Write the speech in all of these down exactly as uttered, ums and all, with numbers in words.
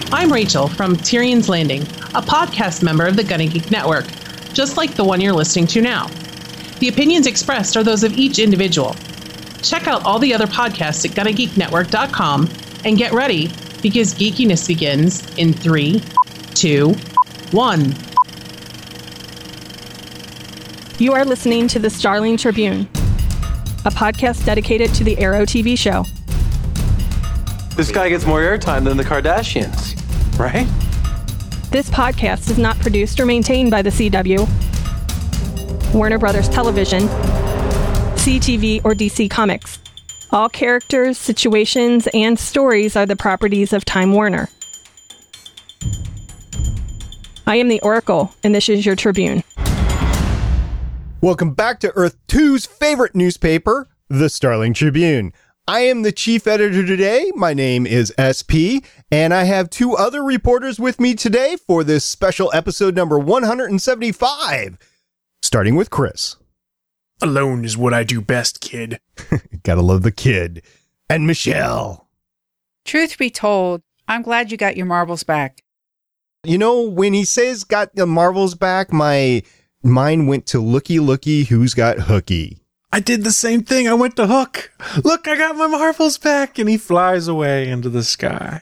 I'm Rachel from Tyrion's Landing, a podcast member of the Gonna Geek Network, just like the one you're listening to now. The opinions expressed are those of each individual. Check out all the other podcasts at gonna geek network dot com and get ready, because geekiness begins in three, two, one. You are listening to the Starling Tribune, a podcast dedicated to the Arrow T V show. This guy gets more airtime than the Kardashians, right? This podcast is not produced or maintained by the C W, Warner Brothers Television, C T V, or D C Comics. All characters, situations, and stories are the properties of Time Warner. I am the Oracle, and this is your Tribune. Welcome back to Earth two's favorite newspaper, the Starling Tribune. I am the chief editor today. My name is S P, and I have two other reporters with me today for this special episode number one hundred seventy-five, starting with Chris. Alone is what I do best, kid. Gotta love the kid. And Michelle. Truth be told, I'm glad you got your marbles back. You know, when he says got the marbles back, my mind went to looky looky who's got hooky. I did the same thing. I went to Hook. Look, I got my marbles back. And he flies away into the sky.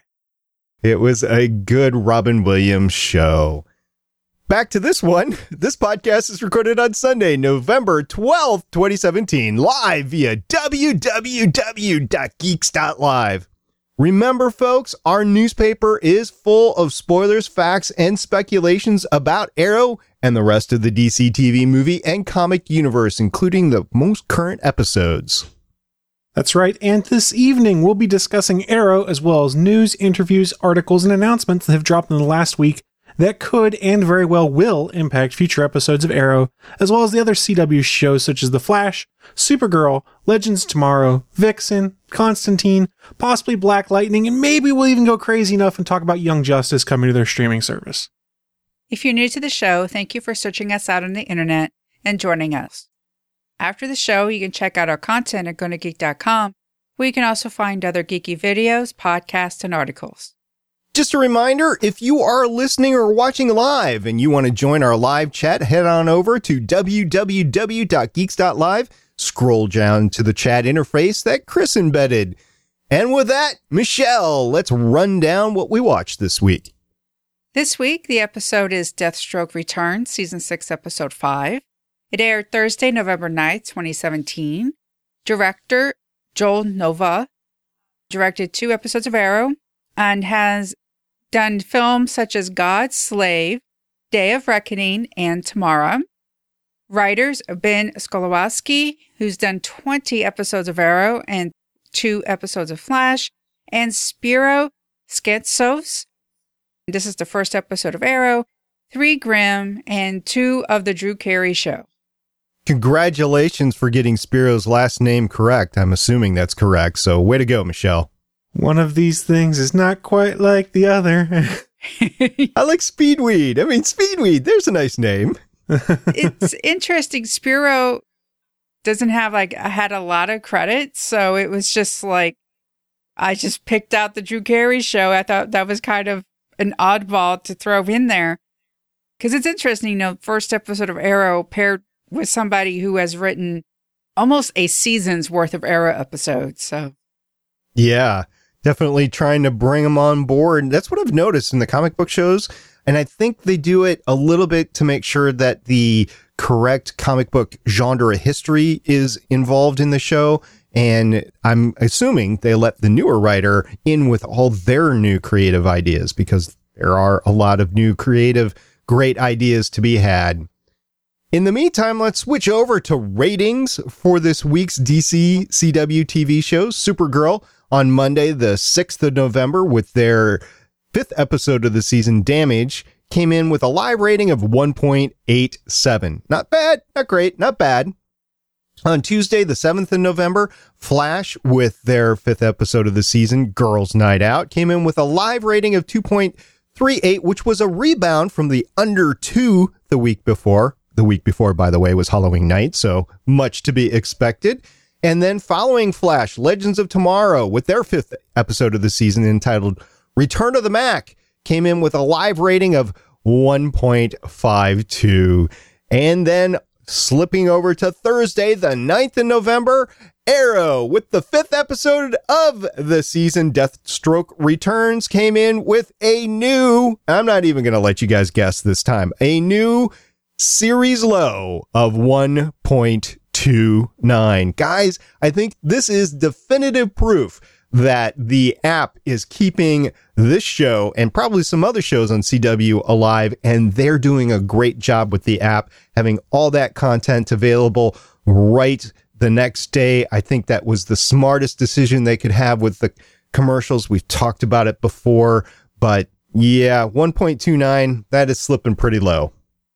It was a good Robin Williams show. Back to this one. This podcast is recorded on Sunday, November twelfth, twenty seventeen, live via w w w dot geeks dot live. Remember, folks, our newspaper is full of spoilers, facts, and speculations about Arrow and the rest of the D C T V movie and comic universe, including the most current episodes. That's right, and this evening we'll be discussing Arrow, as well as news, interviews, articles, and announcements that have dropped in the last week that could and very well will impact future episodes of Arrow, as well as the other C W shows such as The Flash, Supergirl, Legends of Tomorrow, Vixen, Constantine, possibly Black Lightning, and maybe we'll even go crazy enough and talk about Young Justice coming to their streaming service. If you're new to the show, thank you for searching us out on the internet and joining us. After the show, you can check out our content at gonna geek dot com, where you can also find other geeky videos, podcasts, and articles. Just a reminder, if you are listening or watching live and you want to join our live chat, head on over to w w w dot geeks dot live, scroll down to the chat interface that Chris embedded. And with that, Michelle, let's run down what we watched this week. This week, the episode is Deathstroke Returns, Season six, Episode five. It aired Thursday, November ninth, twenty seventeen. Director Joel Nova directed two episodes of Arrow and has done films such as God's Slave, Day of Reckoning, and Tamara. Writers Ben Skolowski, who's done twenty episodes of Arrow and two episodes of Flash, and Spiro Sketsos. This is the first episode of Arrow, three Grimm, and two of the Drew Carey Show. Congratulations for getting Spiro's last name correct. I'm assuming that's correct, so way to go, Michelle. One of these things is not quite like the other. I like Speedweed. I mean, Speedweed, there's a nice name. It's interesting. Spiro doesn't have, like, had a lot of credits, so it was just like, I just picked out the Drew Carey Show. I thought that was kind of an oddball to throw in there. Because it's interesting, you know, first episode of Arrow paired with somebody who has written almost a season's worth of Arrow episodes, so. Yeah. Definitely trying to bring them on board. That's what I've noticed in the comic book shows. And I think they do it a little bit to make sure that the correct comic book genre history is involved in the show. And I'm assuming they let the newer writer in with all their new creative ideas, because there are a lot of new creative, great ideas to be had. In the meantime, let's switch over to ratings for this week's D C C W T V shows. Supergirl on Monday, the sixth of November, with their fifth episode of the season, Damage, came in with a live rating of one point eight seven. Not bad, not great, not bad. On Tuesday, the seventh of November, Flash, with their fifth episode of the season, Girls Night Out, came in with a live rating of two point three eight, which was a rebound from the under two the week before. The week before, by the way, was Halloween night, so much to be expected. And then following Flash, Legends of Tomorrow, with their fifth episode of the season entitled Return of the Mac, came in with a live rating of one point five two. And then slipping over to Thursday, the ninth of November, Arrow, with the fifth episode of the season, Deathstroke Returns, came in with a new, I'm not even going to let you guys guess this time, a new series low of one point two nine. Guys, I think this is definitive proof that the app is keeping this show and probably some other shows on C W alive, and they're doing a great job with the app, having all that content available right the next day. I think that was the smartest decision they could have with the commercials. We've talked about it before, but yeah, one point two nine, that is slipping pretty low.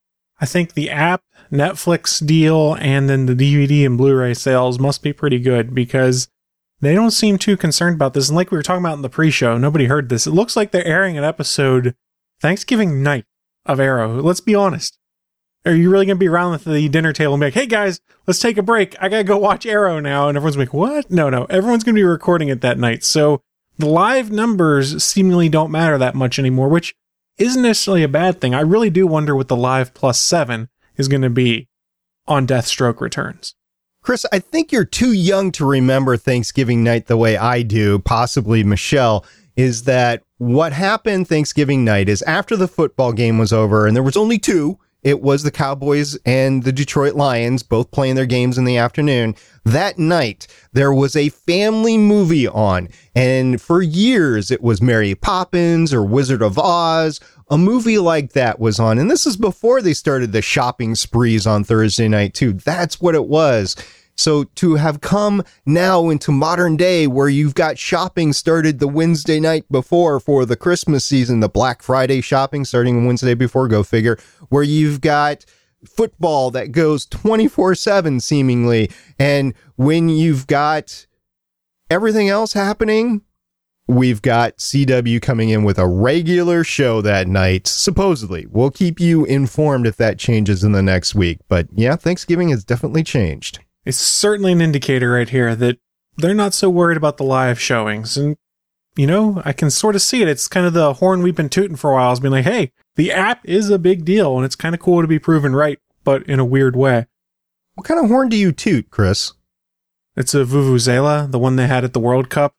I think the app, Netflix deal, and then the D V D and Blu-ray sales must be pretty good because they don't seem too concerned about this. And like we were talking about in the pre-show, nobody heard this. It looks like they're airing an episode Thanksgiving night of Arrow. Let's be honest. Are you really going to be around at the dinner table and be like, hey guys, let's take a break. I got to go watch Arrow now. And everyone's like, what? No, no. Everyone's going to be recording it that night. So the live numbers seemingly don't matter that much anymore, which isn't necessarily a bad thing. I really do wonder what the live plus seven is going to be on Deathstroke Returns. Chris, I think you're too young to remember Thanksgiving night the way I do, possibly Michelle, is that what happened Thanksgiving night is after the football game was over, and there was only two. It was the Cowboys and the Detroit Lions, both playing their games in the afternoon. That night, there was a family movie on, and for years, it was Mary Poppins or Wizard of Oz. A movie like that was on, and this is before they started the shopping sprees on Thursday night, too. That's what it was. So to have come now into modern day where you've got shopping started the Wednesday night before for the Christmas season, the Black Friday shopping starting Wednesday before, go figure, where you've got football that goes twenty-four seven seemingly. And when you've got everything else happening, we've got C W coming in with a regular show that night. Supposedly, we'll keep you informed if that changes in the next week. But yeah, Thanksgiving has definitely changed. It's certainly an indicator right here that they're not so worried about the live showings. And, you know, I can sort of see it. It's kind of the horn we've been tooting for a while. It's been like, hey, the app is a big deal, and it's kind of cool to be proven right, but in a weird way. What kind of horn do you toot, Chris? It's a Vuvuzela, the one they had at the World Cup.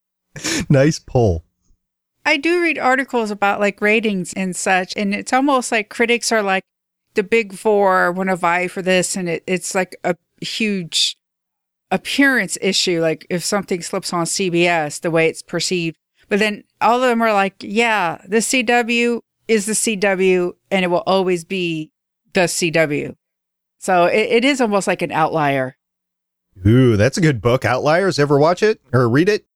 Nice pull. I do read articles about like ratings and such, and it's almost like critics are like, the big four want to vie for this, and it, it's like a huge appearance issue, like if something slips on C B S, the way it's perceived. But then all of them are like, yeah, the C W is the C W, and it will always be the C W. So it, it is almost like an outlier. Ooh, that's a good book. Outliers. Ever watch it or read it?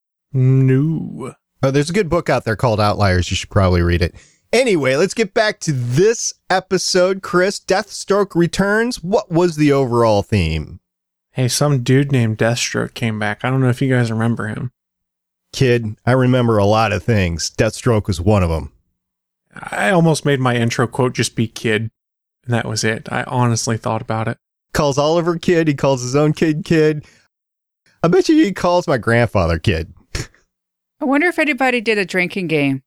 No. Oh, there's a good book out there called Outliers. You should probably read it. Anyway, let's get back to this episode. Chris, Deathstroke Returns. What was the overall theme? Hey, some dude named Deathstroke came back. I don't know if you guys remember him. Kid, I remember a lot of things. Deathstroke was one of them. I almost made my intro quote just be kid, and that was it. I honestly thought about it. Calls Oliver kid. He calls his own kid kid. I bet you he calls my grandfather kid. I wonder if anybody did a drinking game.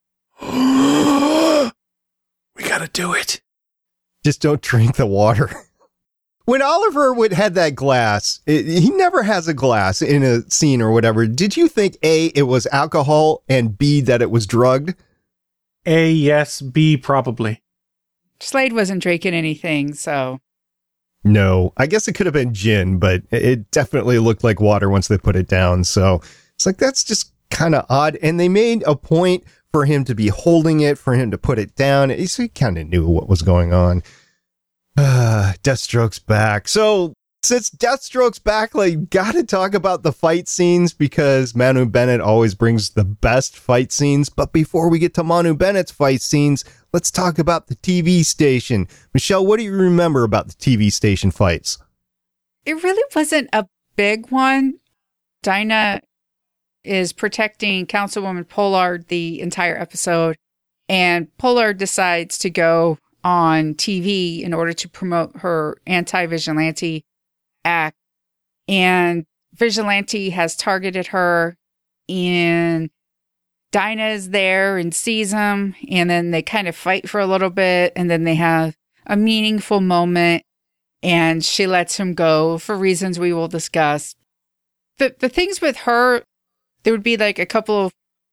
We gotta do it. Just don't drink the water. When Oliver would had that glass, it, he never has a glass in a scene or whatever. Did you think A, it was alcohol, and B, that it was drugged? A, yes. B, probably. Slade wasn't drinking anything, so. No, I guess it could have been gin, but it definitely looked like water once they put it down. So it's like, that's just kind of odd. And they made a point for him to be holding it, for him to put it down. So he kind of knew what was going on. Uh, Deathstroke's back. So since Deathstroke's back, like, gotta talk about the fight scenes because Manu Bennett always brings the best fight scenes. But before we get to Manu Bennett's fight scenes, let's talk about the T V station. Michelle, what do you remember about the T V station fights? It really wasn't a big one. Dinah is protecting Councilwoman Pollard the entire episode, and Pollard decides to go on T V in order to promote her anti-vigilante act. And Vigilante has targeted her, and Dinah is there and sees him, and then they kind of fight for a little bit, and then they have a meaningful moment, and she lets him go for reasons we will discuss. The, the things with her, there would be like a couple of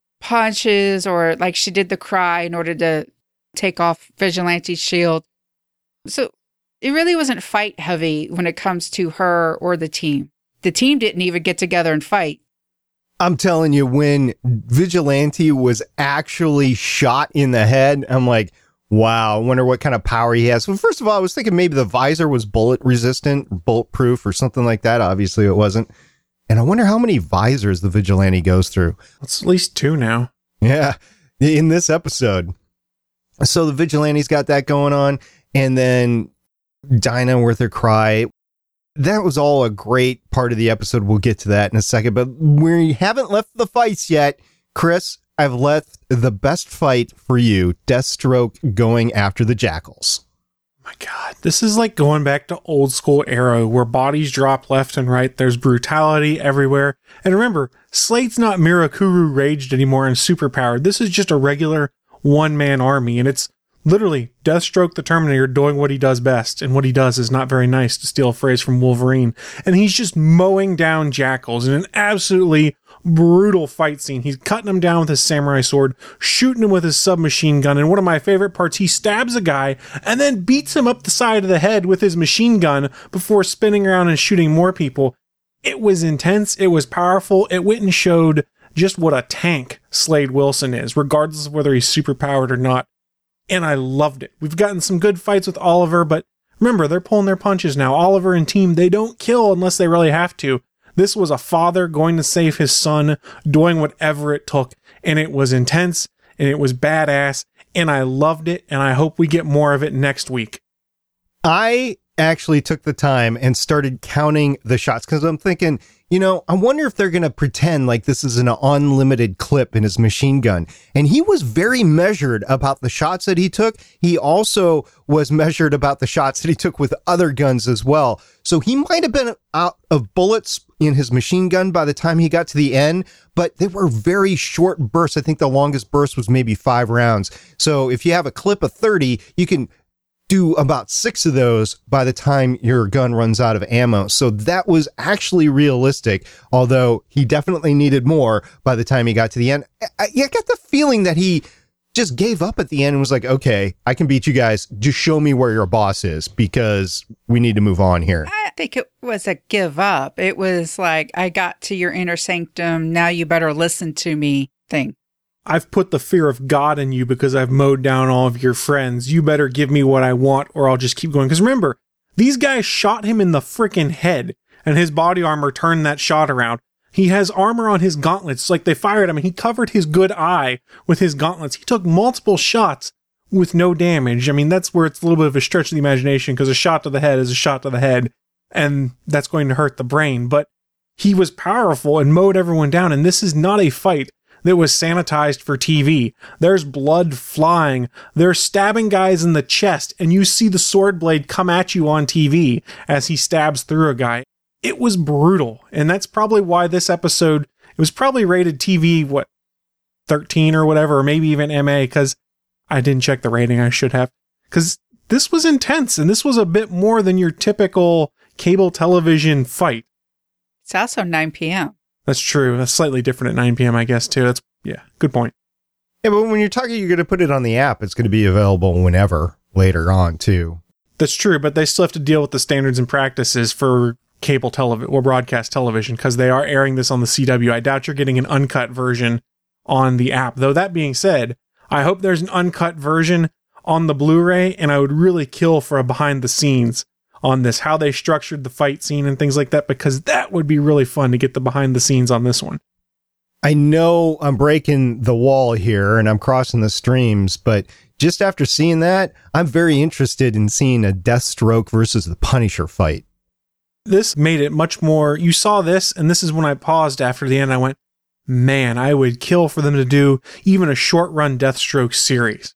punches, or like she did the cry in order to take off Vigilante's shield. So it really wasn't fight heavy when it comes to her or the team. The team didn't even get together and fight. I'm telling you, when Vigilante was actually shot in the head, I'm like, wow, I wonder what kind of power he has. Well, first of all, I was thinking maybe the visor was bullet resistant, bulletproof or something like that. Obviously it wasn't. And I wonder how many visors the Vigilante goes through. It's at least two now. Yeah, in this episode. So the Vigilante's got that going on. And then Dinah with her cry. That was all a great part of the episode. We'll get to that in a second. But we haven't left the fights yet. Chris, I've left the best fight for you. Deathstroke going after the Jackals. My God, this is like going back to old school Arrow where bodies drop left and right. There's brutality everywhere. And remember, Slade's not Mirakuru raged anymore and superpowered. This is just a regular one-man army. And it's literally Deathstroke the Terminator doing what he does best. And what he does is not very nice, to steal a phrase from Wolverine. And he's just mowing down Jackals in an absolutely brutal fight scene. He's cutting them down with his samurai sword, shooting him with his submachine gun. And one of my favorite parts, he stabs a guy and then beats him up the side of the head with his machine gun before spinning around and shooting more people. It was intense. It was powerful. It went and showed just what a tank Slade Wilson is, regardless of whether he's superpowered or not. And I loved it. We've gotten some good fights with Oliver, but remember, they're pulling their punches now. Oliver and team, they don't kill unless they really have to. This was a father going to save his son, doing whatever it took. And it was intense, and it was badass, and I loved it, and I hope we get more of it next week. I actually took the time and started counting the shots because I'm thinking, you know, I wonder if they're going to pretend like this is an unlimited clip in his machine gun. And he was very measured about the shots that he took. He also was measured about the shots that he took with other guns as well. So he might have been out of bullets in his machine gun by the time he got to the end, but they were very short bursts. I think the longest burst was maybe five rounds. So if you have a clip of thirty, you can do about six of those by the time your gun runs out of ammo. So that was actually realistic, although he definitely needed more by the time he got to the end. I, I got the feeling that he just gave up at the end and was like, okay, I can beat you guys. Just show me where your boss is because we need to move on here. I think it was a give up. It was like, I got to your inner sanctum. Now you better listen to me thing. I've put the fear of God in you because I've mowed down all of your friends. You better give me what I want or I'll just keep going. Because remember, these guys shot him in the freaking head and his body armor turned that shot around. He has armor on his gauntlets. Like they fired him and he covered his good eye with his gauntlets. He took multiple shots with no damage. I mean, that's where it's a little bit of a stretch of the imagination because a shot to the head is a shot to the head and that's going to hurt the brain. But he was powerful and mowed everyone down. And this is not a fight that was sanitized for T V. There's blood flying. They're stabbing guys in the chest, and you see the sword blade come at you on T V as he stabs through a guy. It was brutal, and that's probably why this episode, it was probably rated T V, what, thirteen or whatever, or maybe even M A, because I didn't check the rating, I should have. Because this was intense, and this was a bit more than your typical cable television fight. It's also nine p.m. That's true. That's slightly different at nine p.m., I guess, too. That's, yeah, good point. Yeah, but when you're talking, you're going to put it on the app. It's going to be available whenever later on, too. That's true, but they still have to deal with the standards and practices for cable television or broadcast television because they are airing this on the C W. I doubt you're getting an uncut version on the app. Though that being said, I hope there's an uncut version on the Blu-ray, and I would really kill for a behind the scenes on this, how they structured the fight scene and things like that, because that would be really fun to get the behind the scenes on this one. I know I'm breaking the wall here and I'm crossing the streams, but just after seeing that, I'm very interested in seeing a Deathstroke versus the Punisher fight. This made it much more, you saw this, and this is when I paused after the end. I went, man, I would kill for them to do even a short run Deathstroke series.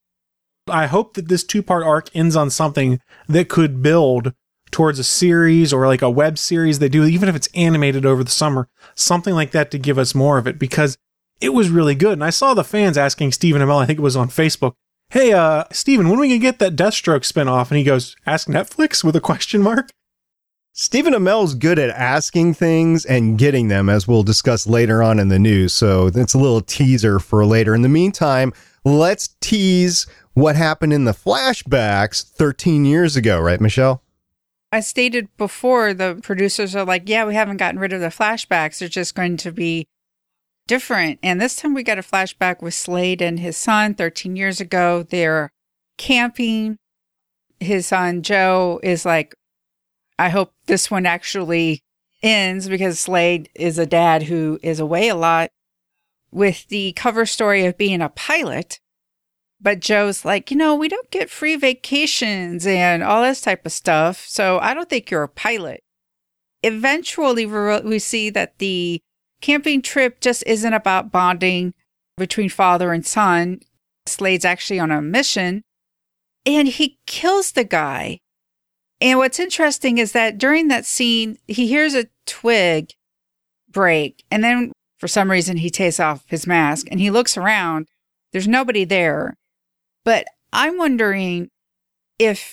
I hope that this two-part arc ends on something that could build towards a series or like a web series they do, even if it's animated over the summer, something like that to give us more of it, because It was really good. And I saw the fans asking Stephen Amell, I think it was on Facebook, hey, uh, Stephen, when are we going to get that Deathstroke spinoff? And he goes, ask Netflix with a question mark. Stephen Amell's good at asking things and getting them, as we'll discuss later on in the news. So that's a little teaser for later. In the meantime, let's tease what happened in the flashbacks thirteen years ago, right, Michelle? I stated before, the producers are like, yeah, we haven't gotten rid of the flashbacks. They're just going to be different. And this time we got a flashback with Slade and his son thirteen years ago. They're camping. His son, Joe, is like, I hope this one actually ends, because Slade is a dad who is away a lot, with the cover story of being a pilot. But Joe's like, you know, we don't get free vacations and all this type of stuff, so I don't think you're a pilot. Eventually, we see that the camping trip just isn't about bonding between father and son. Slade's actually on a mission, and he kills the guy. And what's interesting is that during that scene, he hears a twig break, and then for some reason he takes off his mask and he looks around. There's nobody there. But I'm wondering if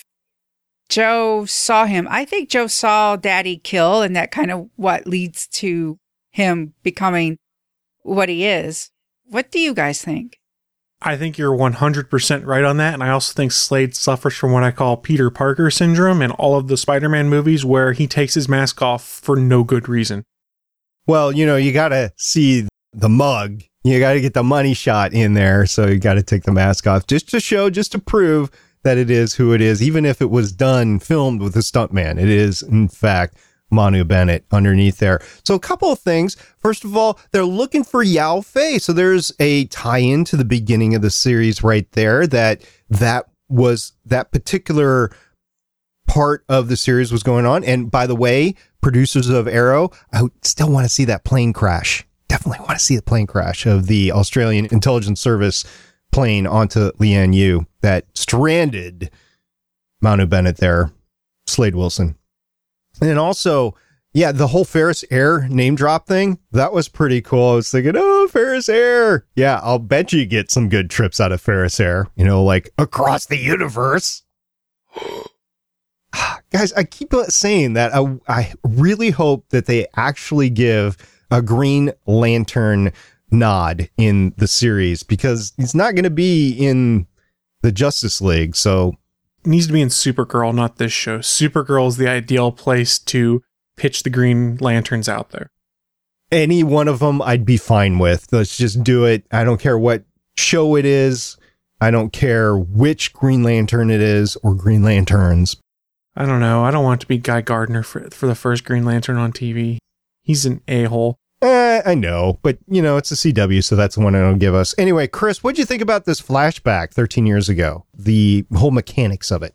Joe saw him. I think Joe saw Daddy kill, and that kind of what leads to him becoming what he is. What do you guys think? I think you're one hundred percent right on that. And I also think Slade suffers from what I call Peter Parker syndrome in all of the Spider-Man movies, where he takes his mask off for no good reason. Well, you know, you got to see the mug. You got to get the money shot in there. So you got to take the mask off just to show, just to prove that it is who it is. Even if it was done, filmed with a stuntman, it is, in fact, Manu Bennett underneath there. So a couple of things. First of all, they're looking for Yao Fei. So there's a tie-in to the beginning of the series right there, that that was that particular part of the series was going on. And by the way, producers of Arrow, I still want to see that plane crash. Definitely want to see the plane crash of the Australian Intelligence Service plane onto Lian Yu that stranded Manu Bennett there, Slade Wilson. And then also, yeah, the whole Ferris Air name drop thing, that was pretty cool. I was thinking, oh, Ferris Air. Yeah, I'll bet you get some good trips out of Ferris Air, you know, like across the universe. Guys, I keep saying that. I, I really hope that they actually give a Green Lantern nod in the series, because he's not going to be in the Justice League. So it needs to be in Supergirl, not this show. Supergirl is the ideal place to pitch the Green Lanterns out there. Any one of them I'd be fine with. Let's just do it. I don't care what show it is. I don't care which Green Lantern it is, or Green Lanterns. I don't know. I don't want it to be Guy Gardner for, for the first Green Lantern on T V. He's an a-hole. Eh, I know, but, you know, it's a C W, so that's the one it'll give us. Anyway, Chris, what'd you think about this flashback thirteen years ago? The whole mechanics of it.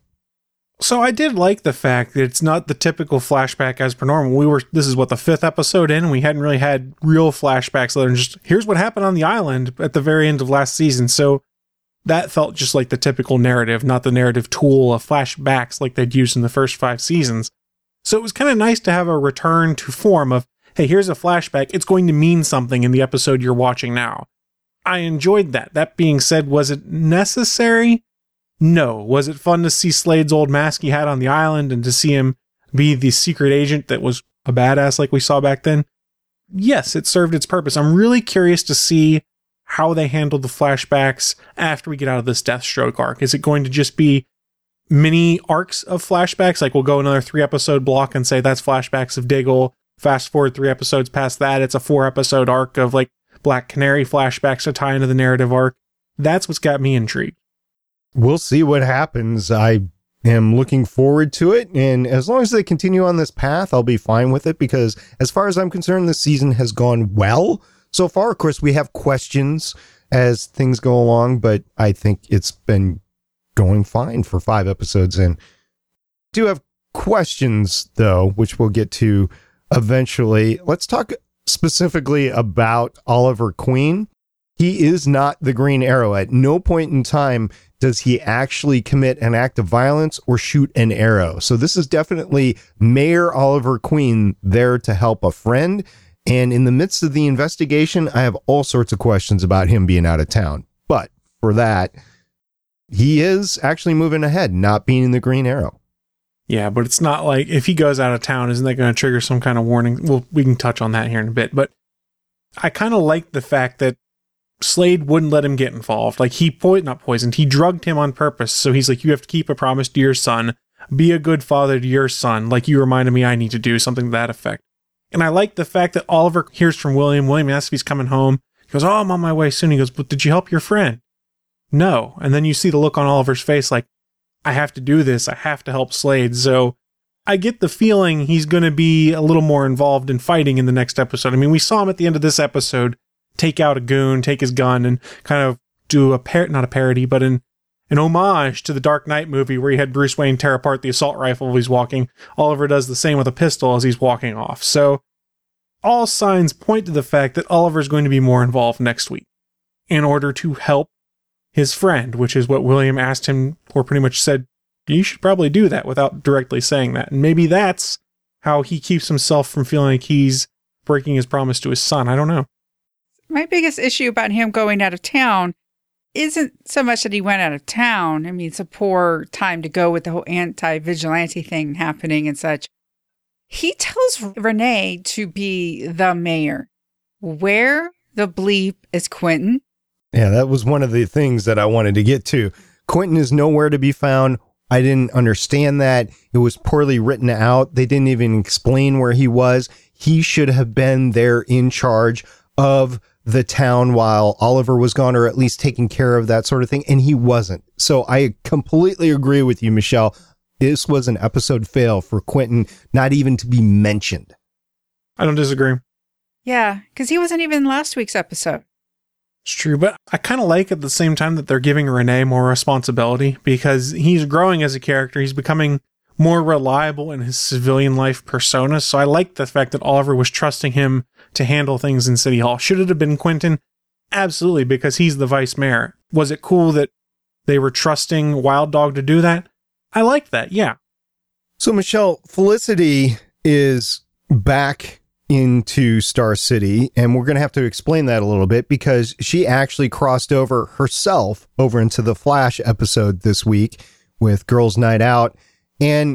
So I did like the fact that it's not the typical flashback as per normal. We were, this is what, the fifth episode in, and we hadn't really had real flashbacks other than just, here's what happened on the island at the very end of last season. So that felt just like the typical narrative, not the narrative tool of flashbacks like they'd used in the first five seasons. So it was kind of nice to have a return to form of, hey, here's a flashback. It's going to mean something in the episode you're watching now. I enjoyed that. That being said, was it necessary? No. Was it fun to see Slade's old mask he had on the island and to see him be the secret agent that was a badass like we saw back then? Yes, it served its purpose. I'm really curious to see how they handle the flashbacks after we get out of this Deathstroke arc. Is it going to just be mini arcs of flashbacks? Like we'll go another three episode block and say that's flashbacks of Diggle. Fast forward three episodes past that, it's a four episode arc of like Black Canary flashbacks to tie into the narrative arc. That's what's got me intrigued. We'll see what happens. I am looking forward to it. And as long as they continue on this path, I'll be fine with it, because as far as I'm concerned, this season has gone well so far. Of course, we have questions as things go along, but I think it's been going fine for five episodes in. Do have questions, though, which we'll get to eventually. Let's talk specifically about Oliver Queen. He is not the Green Arrow. At no point in time does he actually commit an act of violence or shoot an arrow. So this is definitely Mayor Oliver Queen there to help a friend. And in the midst of the investigation, I have all sorts of questions about him being out of town. But for that, he is actually moving ahead, not being in the Green Arrow. Yeah, but it's not like if he goes out of town, isn't that going to trigger some kind of warning? Well, we can touch on that here in a bit. But I kind of like the fact that Slade wouldn't let him get involved. Like he po- not poisoned, he drugged him on purpose. So he's like, you have to keep a promise to your son. Be a good father to your son, like you reminded me I need to do, something to that effect. And I like the fact that Oliver hears from William. William asks if he's coming home. He goes, oh, I'm on my way soon. He goes, but did you help your friend? No. And then you see the look on Oliver's face like, I have to do this. I have to help Slade. So I get the feeling he's going to be a little more involved in fighting in the next episode. I mean, we saw him at the end of this episode take out a goon, take his gun, and kind of do a par- not a parody, but an, an homage to the Dark Knight movie where he had Bruce Wayne tear apart the assault rifle while he's walking. Oliver does the same with a pistol as he's walking off. So all signs point to the fact that Oliver's going to be more involved next week in order to help his friend, which is what William asked him, or pretty much said, you should probably do that without directly saying that. And maybe that's how he keeps himself from feeling like he's breaking his promise to his son. I don't know. My biggest issue about him going out of town isn't so much that he went out of town. I mean, it's a poor time to go with the whole anti-vigilante thing happening and such. He tells Renee to be the mayor. Where the bleep is Quentin? Yeah, that was one of the things that I wanted to get to. Quentin is nowhere to be found. I didn't understand that. It was poorly written out. They didn't even explain where he was. He should have been there in charge of the town while Oliver was gone, or at least taking care of that sort of thing. And he wasn't. So I completely agree with you, Michelle. This was an episode fail for Quentin, not even to be mentioned. I don't disagree. Yeah, because he wasn't even in last week's episode. It's true, but I kind of like at the same time that they're giving Renee more responsibility because he's growing as a character. He's becoming more reliable in his civilian life persona. So I like the fact that Oliver was trusting him to handle things in City Hall. Should it have been Quentin? Absolutely, because he's the vice mayor. Was it cool that they were trusting Wild Dog to do that? I liked that, yeah. So, Michelle, Felicity is back into Star City, and we're going to have to explain that a little bit because she actually crossed over herself over into the Flash episode this week with Girls Night Out. And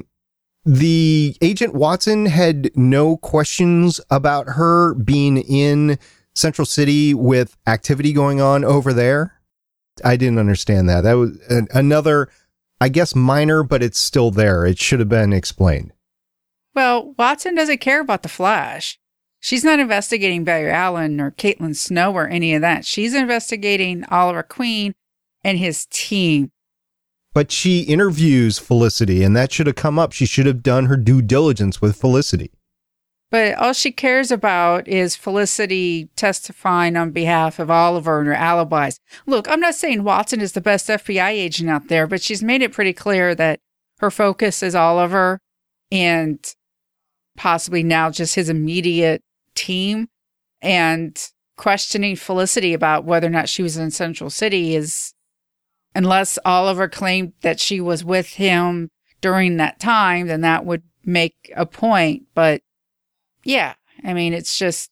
the Agent Watson had no questions about her being in Central City with activity going on over there. I didn't understand that. That was an, another, I guess, minor, but it's still there. It should have been explained. Well, Watson doesn't care about the Flash. She's not investigating Barry Allen or Caitlin Snow or any of that. She's investigating Oliver Queen and his team. But she interviews Felicity, and that should have come up. She should have done her due diligence with Felicity. But all she cares about is Felicity testifying on behalf of Oliver and her alibis. Look, I'm not saying Watson is the best F B I agent out there, but she's made it pretty clear that her focus is Oliver and possibly now just his immediate team. And questioning Felicity about whether or not she was in Central City is, unless Oliver claimed that she was with him during that time, then that would make a point. But yeah, I mean, it's just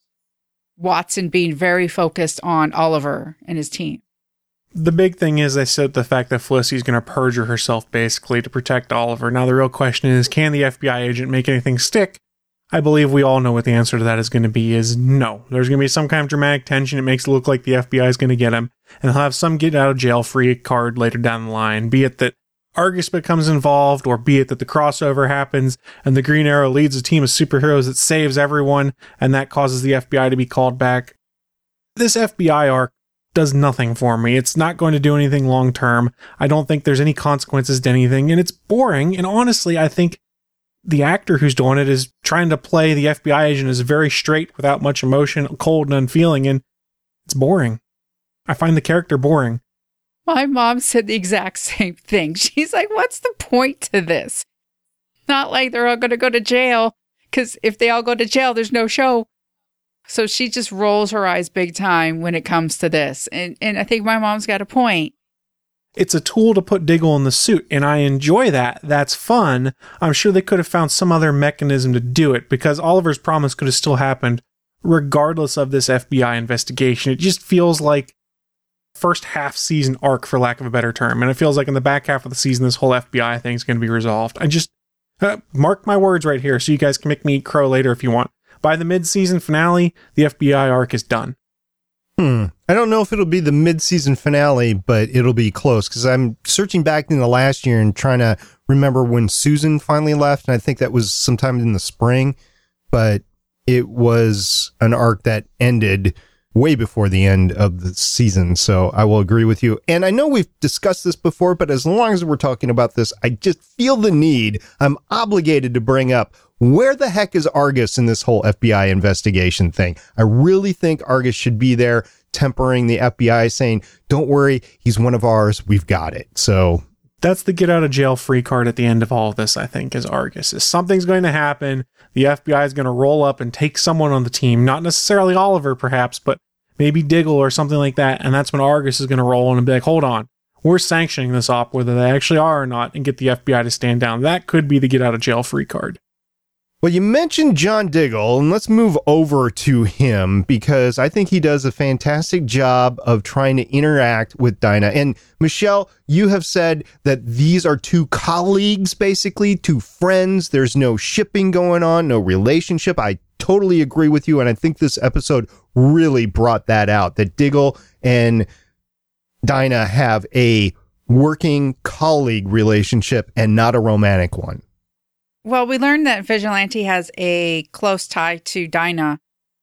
Watson being very focused on Oliver and his team. The big thing is, I said, the fact that Felicity's going to perjure herself basically to protect Oliver. Now, the real question is, can the F B I agent make anything stick? I believe we all know what the answer to that is going to be is no. There's going to be some kind of dramatic tension. It makes it look like the F B I is going to get him, and he'll have some get out of jail free card later down the line, be it that Argus becomes involved, or be it that the crossover happens and the Green Arrow leads a team of superheroes that saves everyone, and that causes the F B I to be called back. This F B I arc does nothing for me. It's not going to do anything long term. I don't think there's any consequences to anything, and it's boring. And honestly, I think the actor who's doing it is trying to play the F B I agent as very straight, without much emotion, cold and unfeeling, and it's boring. I find the character boring. My mom said the exact same thing. She's like, what's the point to this? Not like they're all going to go to jail, because if they all go to jail, there's no show. So she just rolls her eyes big time when it comes to this. And and I think my mom's got a point. It's a tool to put Diggle in the suit, and I enjoy that. That's fun. I'm sure they could have found some other mechanism to do it, because Oliver's promise could have still happened regardless of this F B I investigation. It just feels like first half season arc, for lack of a better term. And it feels like in the back half of the season, this whole F B I thing is going to be resolved. I just, uh, mark my words right here so you guys can make me eat crow later if you want. By the mid-season finale, the F B I arc is done. Hmm. I don't know if it'll be the mid-season finale, but it'll be close, because I'm searching back in the last year and trying to remember when Susan finally left, and I think that was sometime in the spring, but it was an arc that ended way before the end of the season, so I will agree with you. And I know we've discussed this before, but as long as we're talking about this, I just feel the need, I'm obligated to bring up, where the heck is Argus in this whole F B I investigation thing? I really think Argus should be there tempering the F B I, saying, don't worry, he's one of ours, we've got it. So that's the get out of jail free card at the end of all of this, I think, is Argus. Is something's going to happen, the F B I is going to roll up and take someone on the team, not necessarily Oliver perhaps, but maybe Diggle or something like that, and that's when Argus is going to roll in and be like, hold on, we're sanctioning this op, whether they actually are or not, and get the F B I to stand down. That could be the get out of jail free card. Well, you mentioned John Diggle, and let's move over to him, because I think he does a fantastic job of trying to interact with Dinah. And Michelle, you have said that these are two colleagues, basically, two friends. There's no shipping going on, no relationship. I totally agree with you, and I think this episode really brought that out, that Diggle and Dinah have a working colleague relationship and not a romantic one. Well, we learned that Vigilante has a close tie to Dinah,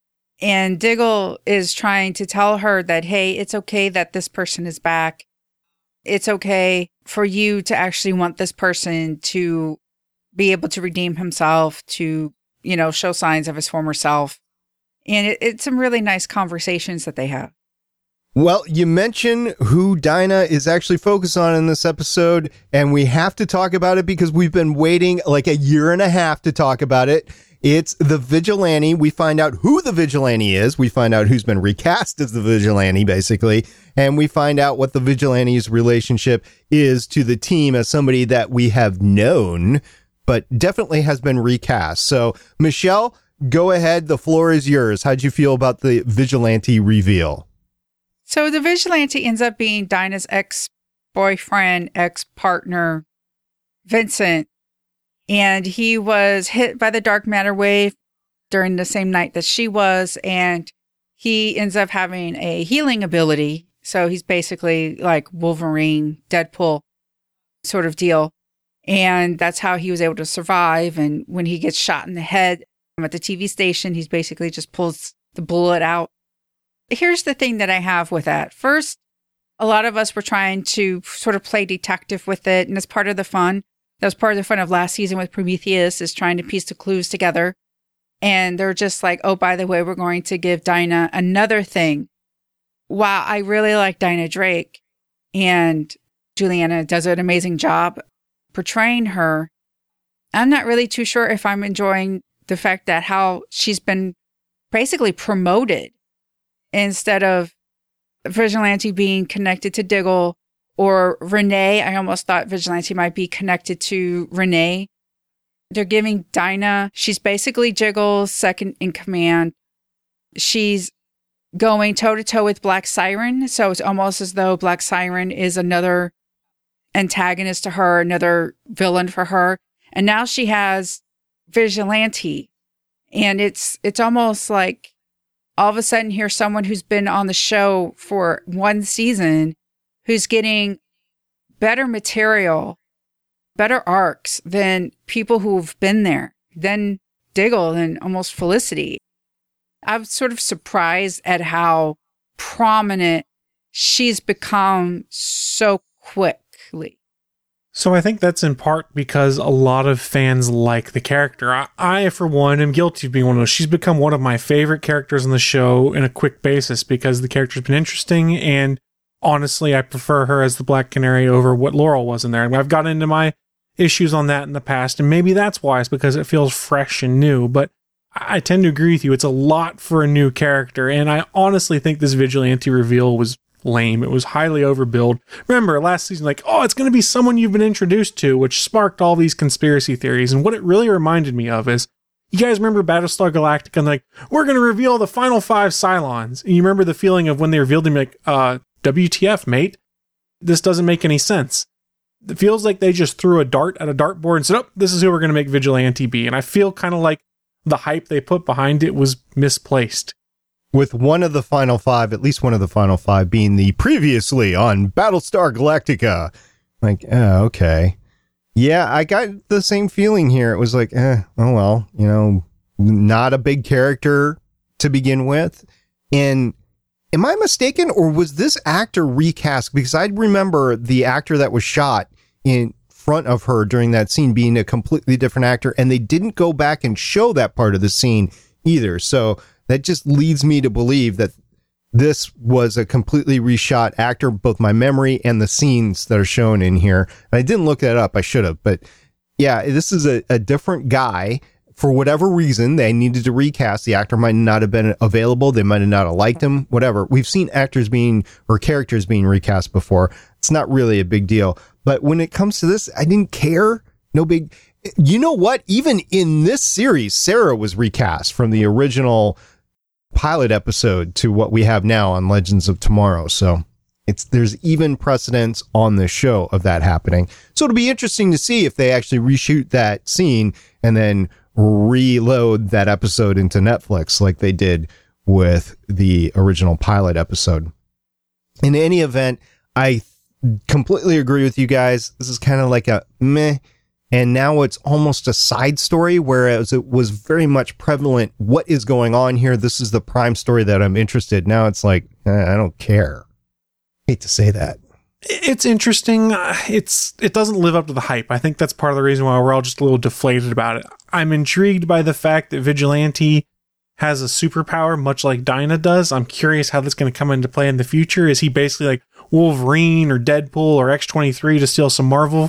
and Diggle is trying to tell her that, hey, it's okay that this person is back. It's okay for you to actually want this person to be able to redeem himself, to, you know, show signs of his former self. And it, it's some really nice conversations that they have. Well, you mentioned who Dinah is actually focused on in this episode, and we have to talk about it because we've been waiting like a year and a half to talk about it. It's the Vigilante. We find out who the Vigilante is. We find out who's been recast as the Vigilante, basically. And we find out what the Vigilante's relationship is to the team as somebody that we have known, but definitely has been recast. So, Michelle, go ahead. The floor is yours. How'd you feel about the Vigilante reveal? So the Vigilante ends up being Dinah's ex-boyfriend, ex-partner, Vincent. And he was hit by the dark matter wave during the same night that she was. And he ends up having a healing ability. So he's basically like Wolverine, Deadpool sort of deal. And that's how he was able to survive. And when he gets shot in the head at the T V station, he's basically just pulls the bullet out. Here's the thing that I have with that. First, a lot of us were trying to sort of play detective with it, and it's part of the fun. That was part of the fun of last season with Prometheus, is trying to piece the clues together. And they're just like, oh, by the way, we're going to give Dinah another thing. Wow, I really like Dinah Drake, and Juliana does an amazing job portraying her. I'm not really too sure if I'm enjoying the fact that how she's been basically promoted. Instead of Vigilante being connected to Diggle or Renee, I almost thought Vigilante might be connected to Renee. They're giving Dinah, she's basically Diggle's second in command. She's going toe-to-toe with Black Siren, so it's almost as though Black Siren is another antagonist to her, another villain for her. And now she has Vigilante, and it's it's almost like all of a sudden here's someone who's been on the show for one season who's getting better material, better arcs than people who've been there, than Diggle and almost Felicity. I'm sort of surprised at how prominent she's become so quickly. So I think that's in part because a lot of fans like the character. I, I, for one, am guilty of being one of those. She's become one of my favorite characters on the show in a quick basis because the character's been interesting, and honestly, I prefer her as the Black Canary over what Laurel was in there. And I've gotten into my issues on that in the past, and maybe that's why, it's because it feels fresh and new, but I, I tend to agree with you. It's a lot for a new character, and I honestly think this Vigilante reveal was lame. It was highly overbilled. Remember last season, like, oh, it's going to be someone you've been introduced to, which sparked all these conspiracy theories. And what it really reminded me of is, You guys remember Battlestar Galactica and like, we're going to reveal the final five Cylons. And you remember the feeling of when they revealed them, like, uh, W T F, mate? This doesn't make any sense. It feels like they just threw a dart at a dartboard and said, oh, this is who we're going to make Vigilante be. And I feel kind of like the hype they put behind it was misplaced. With one of the final five, at least one of the final five, being the previously on Battlestar Galactica. Like, oh, okay. Yeah, I got the same feeling here. It was like, eh, oh well, you know, not a big character to begin with. And am I mistaken, or was this actor recast? Because I remember the actor that was shot in front of her during that scene being a completely different actor, and they didn't go back and show that part of the scene either. So that just leads me to believe that this was a completely reshot actor, both my memory and the scenes that are shown in here. And I didn't look that up. I should have. But yeah, this is a, a different guy. For whatever reason, they needed to recast. The actor might not have been available. They might have not have liked him, whatever. We've seen actors being, or characters being recast before. It's not really a big deal. But when it comes to this, I didn't care. No big, you know what? Even in this series, Sarah was recast from the original pilot episode to what we have now on Legends of Tomorrow. So it's, there's even precedence on the show of that happening. So it'll be interesting to see if they actually reshoot that scene and then reload that episode into Netflix like they did with the original pilot episode. In any event, I completely agree with you guys. This is kind of like a meh. And now it's almost a side story, whereas it was very much prevalent. What is going on here? This is the prime story that I'm interested. Now it's like, eh, I don't care. Hate to say that. It's interesting. It's it doesn't live up to the hype. I think that's part of the reason why we're all just a little deflated about it. I'm intrigued by the fact that Vigilante has a superpower, much like Dinah does. I'm curious how that's going to come into play in the future. Is he basically like Wolverine or Deadpool or X twenty-three to steal some Marvel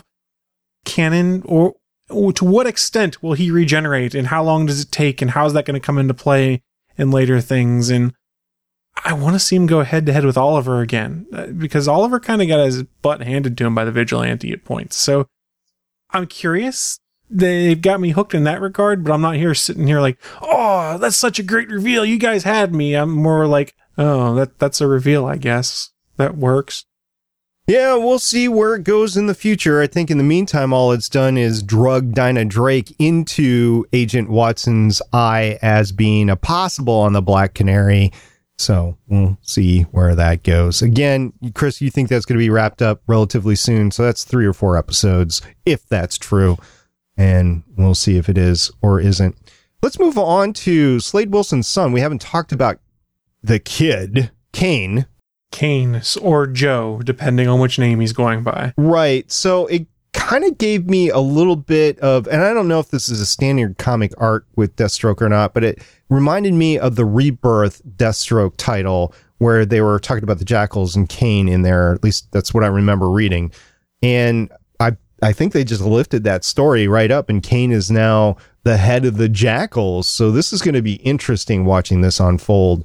canon, or, or to what extent will he regenerate, and how long does it take, and how is that going to come into play in later things? And I want to see him go head to head with Oliver again, because Oliver kind of got his butt handed to him by the Vigilante at points. So I'm curious. They've got me hooked in that regard, but I'm not here sitting here like, oh, that's such a great reveal. You guys had me. I'm more like, oh, that that's a reveal, I guess. That works. Yeah, we'll see where it goes in the future. I think in the meantime, all it's done is drug Dinah Drake into Agent Watson's eye as being a possible on the Black Canary. So we'll see where that goes. Again, Chris, you think that's going to be wrapped up relatively soon. So that's three or four episodes, if that's true. And we'll see if it is or isn't. Let's move on to Slade Wilson's son. We haven't talked about the kid, Kane. Kane or Joe, depending on which name he's going by. Right. So it kind of gave me a little bit of, and I don't know if this is a standard comic art with Deathstroke or not, but it reminded me of the Rebirth Deathstroke title where they were talking about the Jackals and Kane in there. At least that's what I remember reading. And I I think they just lifted that story right up, and Kane is now the head of the Jackals. So this is going to be interesting watching this unfold.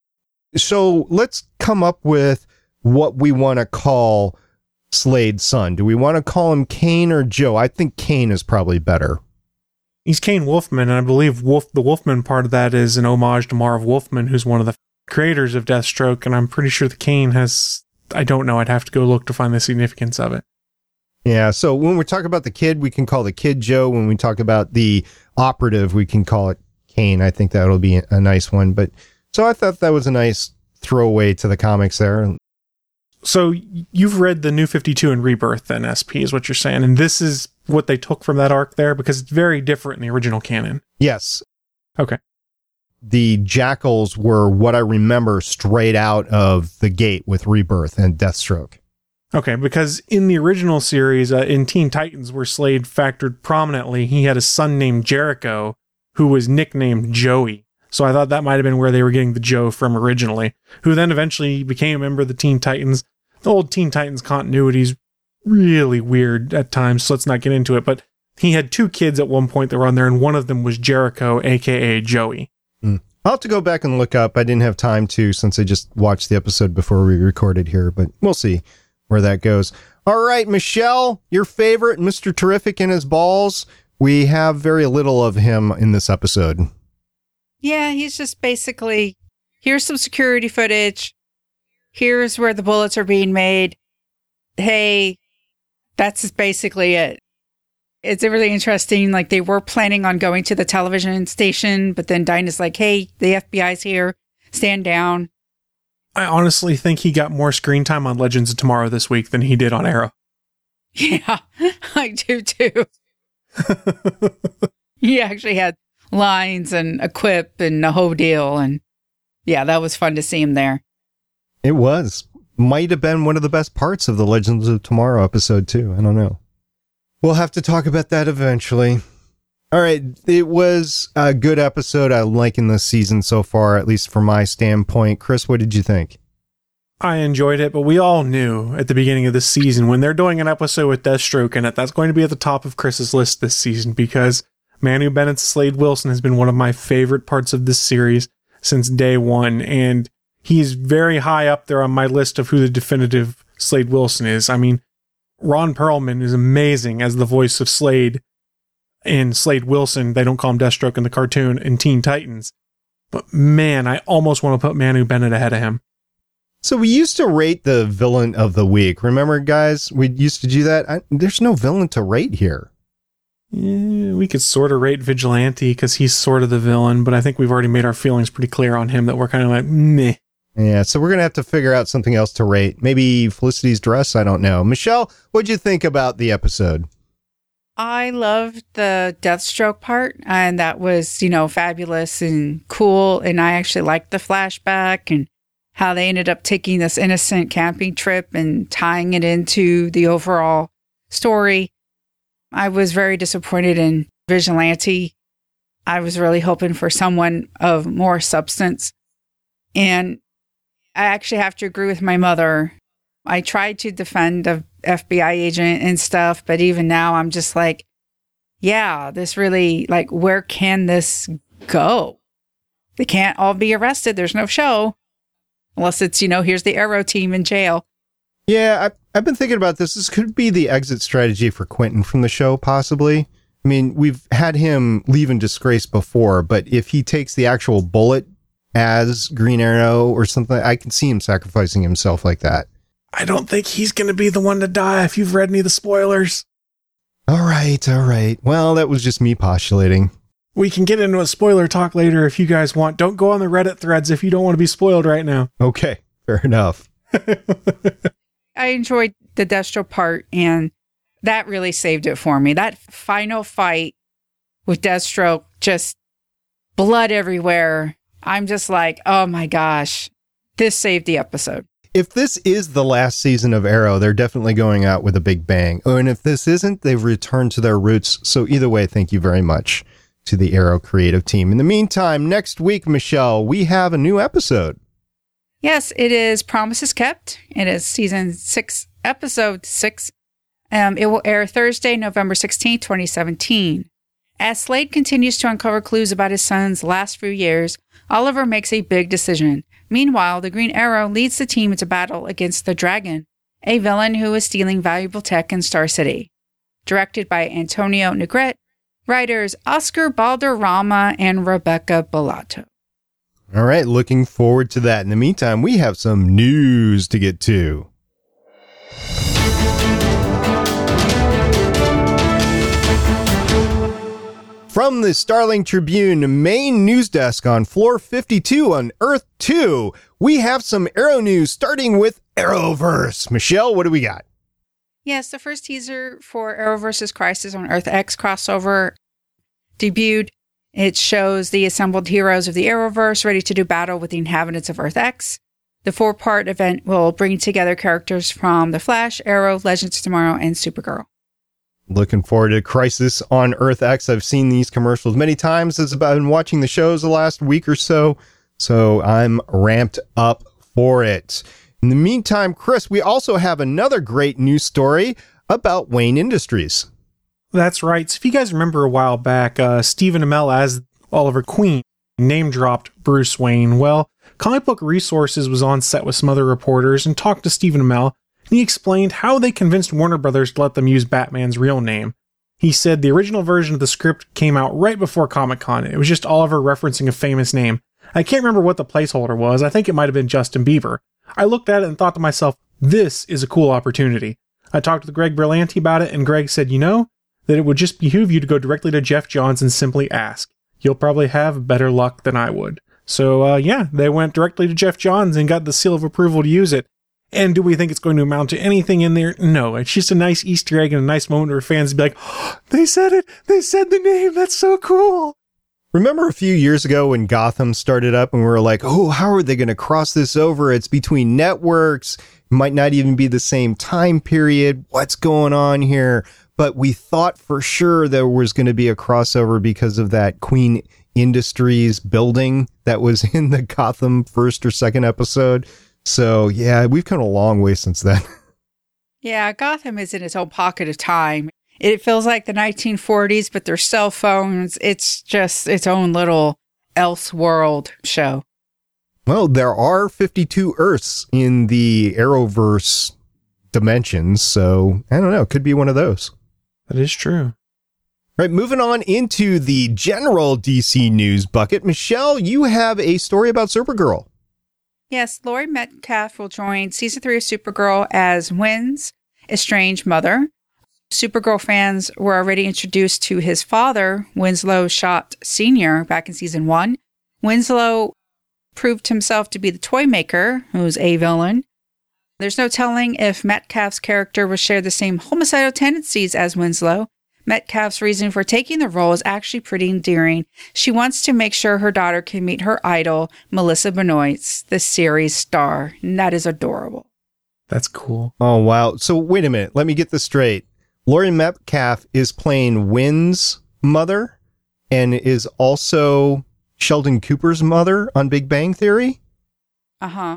So let's come up with what we want to call Slade's son. Do we want to call him Kane or Joe? I think Kane is probably better. He's Kane Wolfman, and I believe Wolf, the Wolfman part of that is an homage to Marv Wolfman, who's one of the creators of Deathstroke, and I'm pretty sure the Kane has, I don't know, I'd have to go look to find the significance of it. Yeah, so when we talk about the kid, we can call the kid Joe. When we talk about the operative, we can call it Kane. I think that'll be a nice one, but so I thought that was a nice throwaway to the comics there. So you've read the New fifty-two and Rebirth then, S P, is what you're saying. And this is what they took from that arc there, because it's very different in the original canon. Yes. Okay. The Jackals were what I remember straight out of the gate with Rebirth and Deathstroke. Okay, because in the original series, uh, in Teen Titans, where Slade factored prominently, he had a son named Jericho, who was nicknamed Joey. So I thought that might have been where they were getting the Joe from originally, who then eventually became a member of the Teen Titans. The old Teen Titans continuity is really weird at times, so let's not get into it. But he had two kids at one point that were on there, and one of them was Jericho, a k a. Joey. Mm. I'll have to go back and look up. I didn't have time to, since I just watched the episode before we recorded here, but we'll see where that goes. All right, Michelle, your favorite, Mister Terrific and his balls. We have very little of him in this episode. Yeah, he's just basically, here's some security footage. Here's where the bullets are being made. Hey, that's basically it. It's really interesting. Like, they were planning on going to the television station, but then Dinah's like, hey, the F B I's here. Stand down. I honestly think he got more screen time on Legends of Tomorrow this week than he did on Arrow. Yeah, I do too. He actually had lines and a quip and the whole deal. And yeah, that was fun to see him there. It was. Might have been one of the best parts of the Legends of Tomorrow episode too. I don't know. We'll have to talk about that eventually. All right. It was a good episode. I'm liking this season so far, at least from my standpoint. Chris, what did you think? I enjoyed it, but we all knew at the beginning of the season when they're doing an episode with Deathstroke in it, that's going to be at the top of Chris's list this season because Manu Bennett's Slade Wilson has been one of my favorite parts of this series since day one, and he's very high up there on my list of who the definitive Slade Wilson is. I mean, Ron Perlman is amazing as the voice of Slade in Slade Wilson. They don't call him Deathstroke in the cartoon in Teen Titans. But man, I almost want to put Manu Bennett ahead of him. So we used to rate the villain of the week. Remember, guys? We used to do that. I, there's no villain to rate here. Yeah, we could sort of rate Vigilante because he's sort of the villain, but I think we've already made our feelings pretty clear on him that we're kind of like, meh. Yeah, so we're going to have to figure out something else to rate. Maybe Felicity's dress? I don't know. Michelle, what'd you think about the episode? I loved the Deathstroke part, and that was, you know, fabulous and cool. And I actually liked the flashback and how they ended up taking this innocent camping trip and tying it into the overall story. I was very disappointed in Vigilante. I was really hoping for someone of more substance. And I actually have to agree with my mother. I tried to defend the F B I agent and stuff, but even now I'm just like, yeah, this really, like, where can this go? They can't all be arrested. There's no show. Unless it's, you know, here's the Arrow team in jail. Yeah, I, I've been thinking about this. This could be the exit strategy for Quentin from the show, possibly. I mean, we've had him leave in disgrace before, but if he takes the actual bullet as Green Arrow or something, I can see him sacrificing himself like that. I don't think he's going to be the one to die if you've read any of the spoilers. All right, all right. Well, that was just me postulating. We can get into a spoiler talk later if you guys want. Don't go on the Reddit threads if you don't want to be spoiled right now. Okay, fair enough. I enjoyed the Deathstroke part, and that really saved it for me. That final fight with Deathstroke, just blood everywhere. I'm just like, oh my gosh, this saved the episode. If this is the last season of Arrow, they're definitely going out with a big bang. Oh, and if this isn't, they've returned to their roots. So either way, thank you very much to the Arrow creative team. In the meantime, next week, Michelle, we have a new episode. Yes, it is Promises Kept. It is season six, episode six. Um, it will air Thursday, November sixteenth, twenty seventeen. As Slade continues to uncover clues about his son's last few years, Oliver makes a big decision. Meanwhile, the Green Arrow leads the team into battle against the Dragon, a villain who is stealing valuable tech in Star City. Directed by Antonio Negrete, writers Oscar Balderrama and Rebecca Bellato. All right, looking forward to that. In the meantime, we have some news to get to. From the Starling Tribune main news desk on floor fifty-two on Earth two, we have some Arrow news starting with Arrowverse. Michelle, what do we got? Yes, the first teaser for Arrowverse's Crisis on Earth X crossover debuted. It shows the assembled heroes of the Arrowverse ready to do battle with the inhabitants of Earth X. The four-part event will bring together characters from The Flash, Arrow, Legends of Tomorrow, and Supergirl. Looking forward to Crisis on Earth X. I've seen these commercials many times as I've been watching the shows the last week or so, so I'm ramped up for it. In the meantime, Chris, we also have another great news story about Wayne Industries. That's right. So if you guys remember a while back, uh, Stephen Amell as Oliver Queen name-dropped Bruce Wayne. Well, Comic Book Resources was on set with some other reporters and talked to Stephen Amell, and he explained how they convinced Warner Brothers to let them use Batman's real name. He said the original version of the script came out right before Comic-Con. It was just Oliver referencing a famous name. I can't remember what the placeholder was. I think it might have been Justin Bieber. I looked at it and thought to myself, this is a cool opportunity. I talked with Greg Berlanti about it, and Greg said, you know, that it would just behoove you to go directly to Geoff Johns and simply ask. You'll probably have better luck than I would. So, uh, yeah, they went directly to Geoff Johns and got the seal of approval to use it. And do we think it's going to amount to anything in there? No, it's just a nice Easter egg and a nice moment where fans be like, oh, they said it! They said the name! That's so cool! Remember a few years ago when Gotham started up and we were like, oh, how are they going to cross this over? It's between networks. It might not even be the same time period. What's going on here? But we thought for sure there was going to be a crossover because of that Queen Industries building that was in the Gotham first or second episode. So, yeah, we've come a long way since then. Yeah, Gotham is in its own pocket of time. It feels like the nineteen forties, but there's cell phones. It's just its own little Elseworld show. Well, there are fifty-two Earths in the Arrowverse dimensions, so I don't know. It could be one of those. That is true. Right, moving on into the general D C news bucket. Michelle, you have a story about Supergirl. Yes, Laurie Metcalf will join season three of Supergirl as Wynn's estranged mother. Supergirl fans were already introduced to his father, Winslow Schott Senior, back in season one. Winslow proved himself to be the toy maker, who's a villain. There's no telling if Metcalf's character will share the same homicidal tendencies as Winslow. Metcalf's reason for taking the role is actually pretty endearing. She wants to make sure her daughter can meet her idol, Melissa Benoist, the series star. And that is adorable. That's cool. Oh, wow. So wait a minute. Let me get this straight. Laurie Metcalf is playing Wynn's mother and is also Sheldon Cooper's mother on Big Bang Theory? Uh-huh.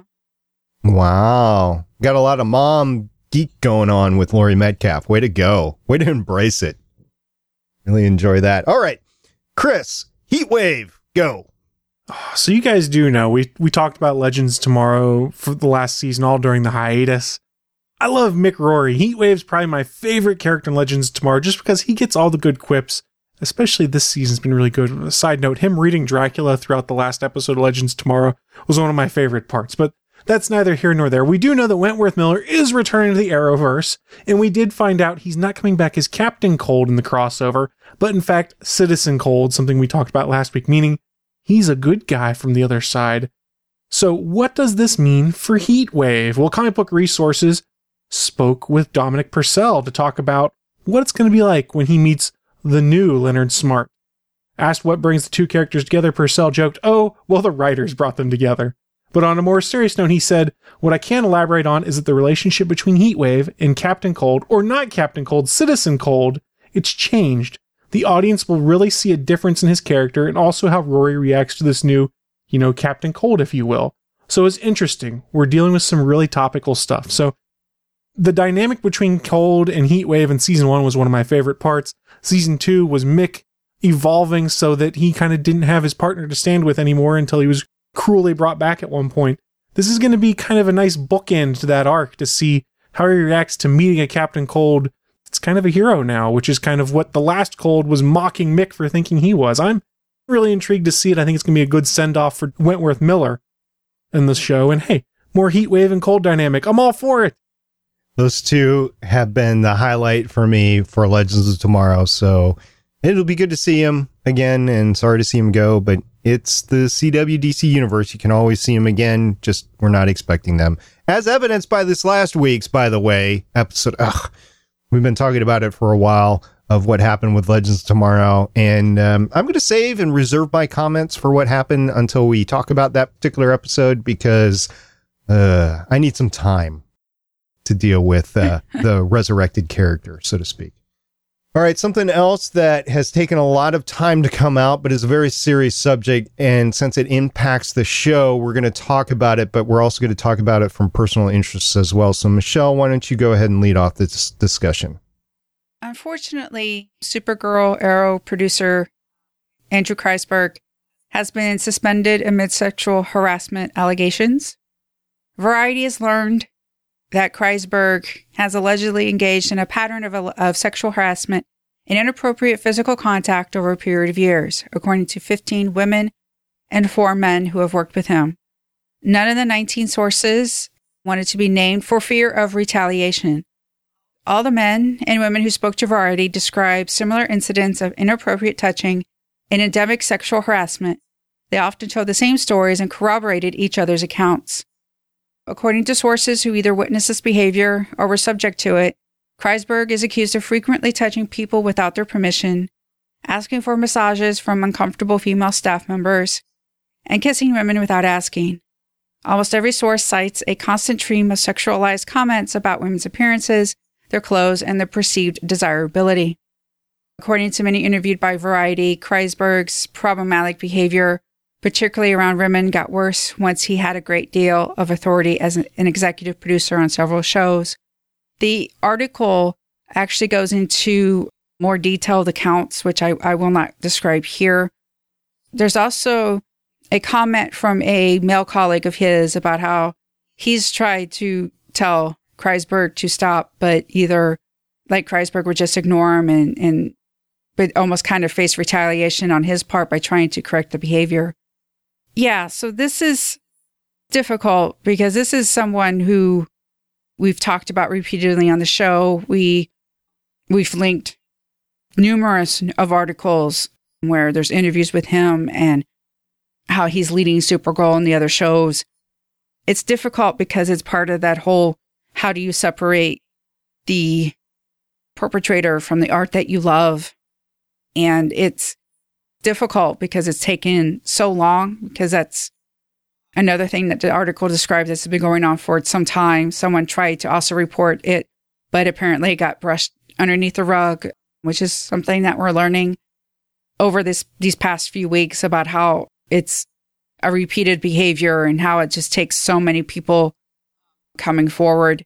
Wow. Got a lot of mom geek going on with Laurie Metcalf. Way to go. Way to embrace it. Really enjoy that. All right. Chris, Heatwave, go. So you guys do know, we, we talked about Legends Tomorrow for the last season, all during the hiatus. I love Mick Rory. Heatwave's probably my favorite character in Legends Tomorrow just because he gets all the good quips. Especially this season's been really good. A side note, him reading Dracula throughout the last episode of Legends Tomorrow was one of my favorite parts, but that's neither here nor there. We do know that Wentworth Miller is returning to the Arrowverse, and we did find out he's not coming back as Captain Cold in the crossover, but in fact, Citizen Cold, something we talked about last week, meaning he's a good guy from the other side. So what does this mean for Heatwave? Well, Comic Book Resources spoke with Dominic Purcell to talk about what it's going to be like when he meets the new Leonard Smart. Asked what brings the two characters together, Purcell joked, oh, well, the writers brought them together. But on a more serious note, he said, what I can elaborate on is that the relationship between Heatwave and Captain Cold, or not Captain Cold, Citizen Cold, it's changed. The audience will really see a difference in his character and also how Rory reacts to this new, you know, Captain Cold, if you will. So it's interesting. We're dealing with some really topical stuff. So the dynamic between Cold and Heatwave in season one was one of my favorite parts. Season two was Mick evolving so that he kind of didn't have his partner to stand with anymore until he was cruelly brought back at one point. This is going to be kind of a nice bookend to that arc to see how he reacts to meeting a Captain Cold. It's kind of a hero now, which is kind of what the last Cold was mocking Mick for thinking he was. I'm really intrigued to see it. I think it's going to be a good send-off for Wentworth Miller in the show. And hey, more Heatwave and Cold dynamic. I'm all for it. Those two have been the highlight for me for Legends of Tomorrow, so it'll be good to see him again, and sorry to see him go, but it's the C W D C universe. You can always see him again, just we're not expecting them. As evidenced by this last week's, by the way, episode. Ugh, we've been talking about it for a while, of what happened with Legends of Tomorrow, and um, I'm going to save and reserve my comments for what happened until we talk about that particular episode, because uh, I need some time to deal with uh, the resurrected character, so to speak. All right, something else that has taken a lot of time to come out, but is a very serious subject, and since it impacts the show, we're going to talk about it, but we're also going to talk about it from personal interests as well. So, Michelle, why don't you go ahead and lead off this discussion? Unfortunately, Supergirl Arrow producer Andrew Kreisberg has been suspended amid sexual harassment allegations. Variety has learned that Kreisberg has allegedly engaged in a pattern of, of sexual harassment and inappropriate physical contact over a period of years, according to fifteen women and four men who have worked with him. None of the nineteen sources wanted to be named for fear of retaliation. All the men and women who spoke to Variety described similar incidents of inappropriate touching and endemic sexual harassment. They often told the same stories and corroborated each other's accounts. According to sources who either witnessed this behavior or were subject to it, Kreisberg is accused of frequently touching people without their permission, asking for massages from uncomfortable female staff members, and kissing women without asking. Almost every source cites a constant stream of sexualized comments about women's appearances, their clothes, and their perceived desirability. According to many interviewed by Variety, Kreisberg's problematic behavior, particularly around women, got worse once he had a great deal of authority as an executive producer on several shows. The article actually goes into more detailed accounts, which I, I will not describe here. There's also a comment from a male colleague of his about how he's tried to tell Kreisberg to stop, but either like Kreisberg would just ignore him and, and but almost kind of face retaliation on his part by trying to correct the behavior. Yeah, so this is difficult because this is someone who we've talked about repeatedly on the show. We, we've linked numerous of articles where there's interviews with him and how he's leading Supergirl and the other shows. It's difficult because it's part of that whole, how do you separate the perpetrator from the art that you love? And it's difficult because it's taken so long, because that's another thing that the article describes that's been going on for some time. Someone tried to also report it, but apparently it got brushed underneath the rug, which is something that we're learning over this these past few weeks about how it's a repeated behavior and how it just takes so many people coming forward.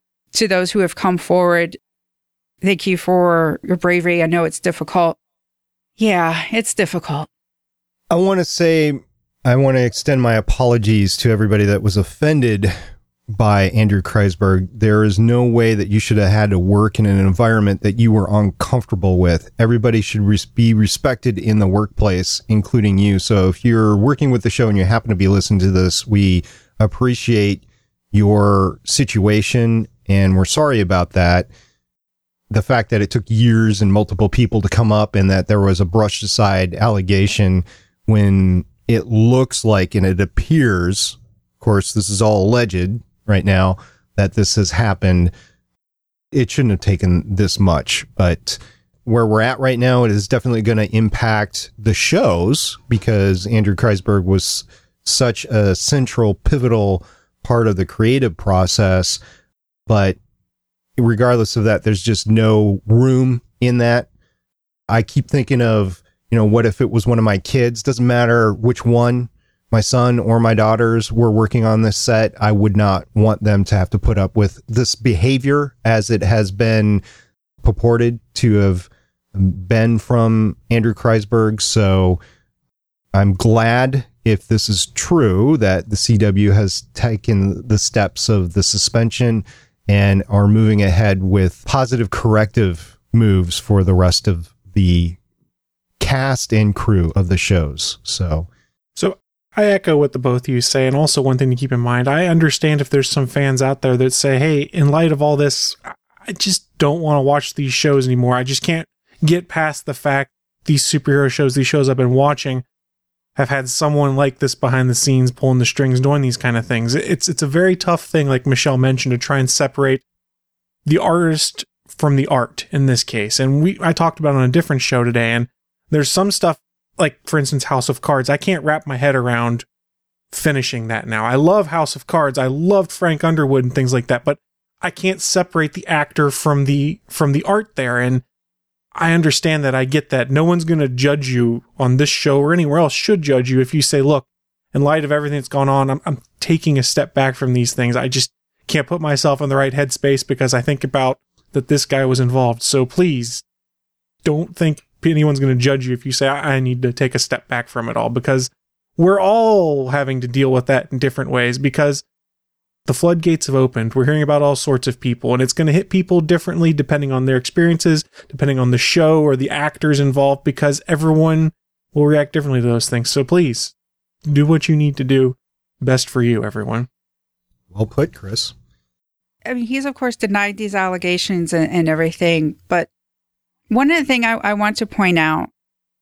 To those who have come forward, thank you for your bravery. I know it's difficult. Yeah, it's difficult. I want to say, I want to extend my apologies to everybody that was offended by Andrew Kreisberg. There is no way that you should have had to work in an environment that you were uncomfortable with. Everybody should res- be respected in the workplace, including you. So if you're working with the show and you happen to be listening to this, we appreciate your situation and we're sorry about that. The fact that it took years and multiple people to come up and that there was a brushed aside allegation when it looks like, and it appears, of course, this is all alleged right now, that this has happened. It shouldn't have taken this much, but where we're at right now, it is definitely going to impact the shows because Andrew Kreisberg was such a central, pivotal part of the creative process. But regardless of that, there's just no room in that. I keep thinking of, you know, what if it was one of my kids? Doesn't matter which one, my son or my daughters were working on this set. I would not want them to have to put up with this behavior as it has been purported to have been from Andrew Kreisberg. So I'm glad, if this is true, that the C W has taken the steps of the suspension and are moving ahead with positive corrective moves for the rest of the cast and crew of the shows. So, so I echo what the both of you say. And also one thing to keep in mind, I understand if there's some fans out there that say, hey, in light of all this, I just don't want to watch these shows anymore. I just can't get past the fact these superhero shows, these shows I've been watching have had someone like this behind the scenes pulling the strings, doing these kind of things. It's it's a very tough thing, like Michelle mentioned, to try and separate the artist from the art in this case. And we I talked about it on a different show today, and there's some stuff, like, for instance, House of Cards. I can't wrap my head around finishing that now. I love House of Cards. I loved Frank Underwood and things like that, but I can't separate the actor from the from the art there. And I understand that. I get that. No one's going to judge you on this show or anywhere else should judge you if you say, look, in light of everything that's gone on, I'm, I'm taking a step back from these things. I just can't put myself in the right headspace because I think about that this guy was involved. So please don't think anyone's going to judge you if you say, I, I need to take a step back from it all, because we're all having to deal with that in different ways. Because the floodgates have opened. We're hearing about all sorts of people, and it's going to hit people differently depending on their experiences, depending on the show or the actors involved, because everyone will react differently to those things. So please, do what you need to do. Best for you, everyone. Well put, Chris. I mean, he's, of course, denied these allegations and, and everything, but one of the things I, I want to point out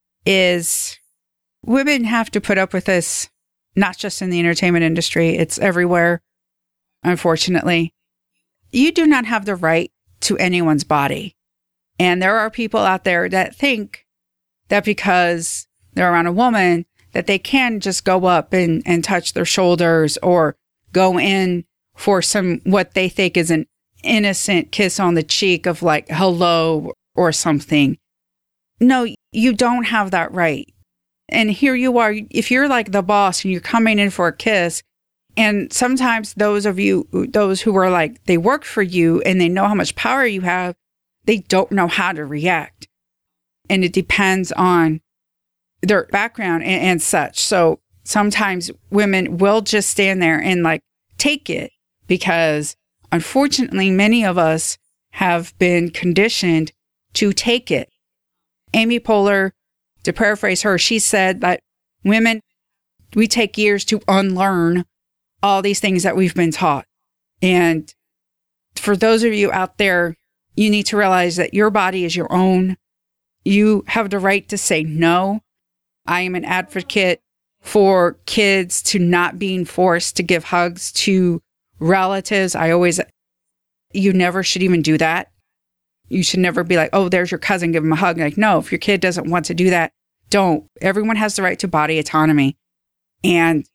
is women have to put up with this, not just in the entertainment industry, it's everywhere. Unfortunately, you do not have the right to anyone's body. And there are people out there that think that because they're around a woman, that they can just go up and, and touch their shoulders or go in for some, what they think is an innocent kiss on the cheek of like, hello or something. No, you don't have that right. And here you are, if you're like the boss and you're coming in for a kiss, and sometimes those of you, those who are like, they work for you and they know how much power you have, they don't know how to react. And it depends on their background and, and such. So sometimes women will just stand there and like take it because unfortunately, many of us have been conditioned to take it. Amy Poehler, to paraphrase her, she said that women, we take years to unlearn all these things that we've been taught. And for those of you out there, you need to realize that your body is your own. You have the right to say no. I am an advocate for kids to not being forced to give hugs to relatives. I always, you never should even do that. You should never be like, oh, there's your cousin, give him a hug. Like, no, if your kid doesn't want to do that, don't. Everyone has the right to body autonomy. And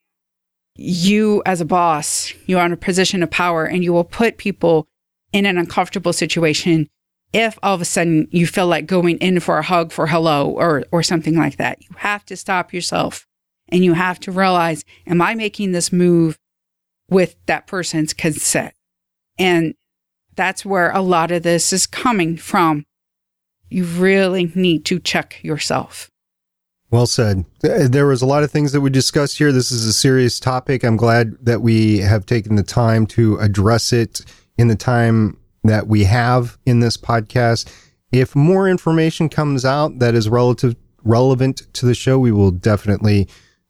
you as a boss, you are in a position of power and you will put people in an uncomfortable situation if all of a sudden you feel like going in for a hug for hello or, or something like that. You have to stop yourself and you have to realize, am I making this move with that person's consent? And that's where a lot of this is coming from. You really need to check yourself. Well said. There was a lot of things that we discussed here. This is a serious topic. I'm glad that we have taken the time to address it in the time that we have in this podcast. If more information comes out that is relative relevant to the show, we will definitely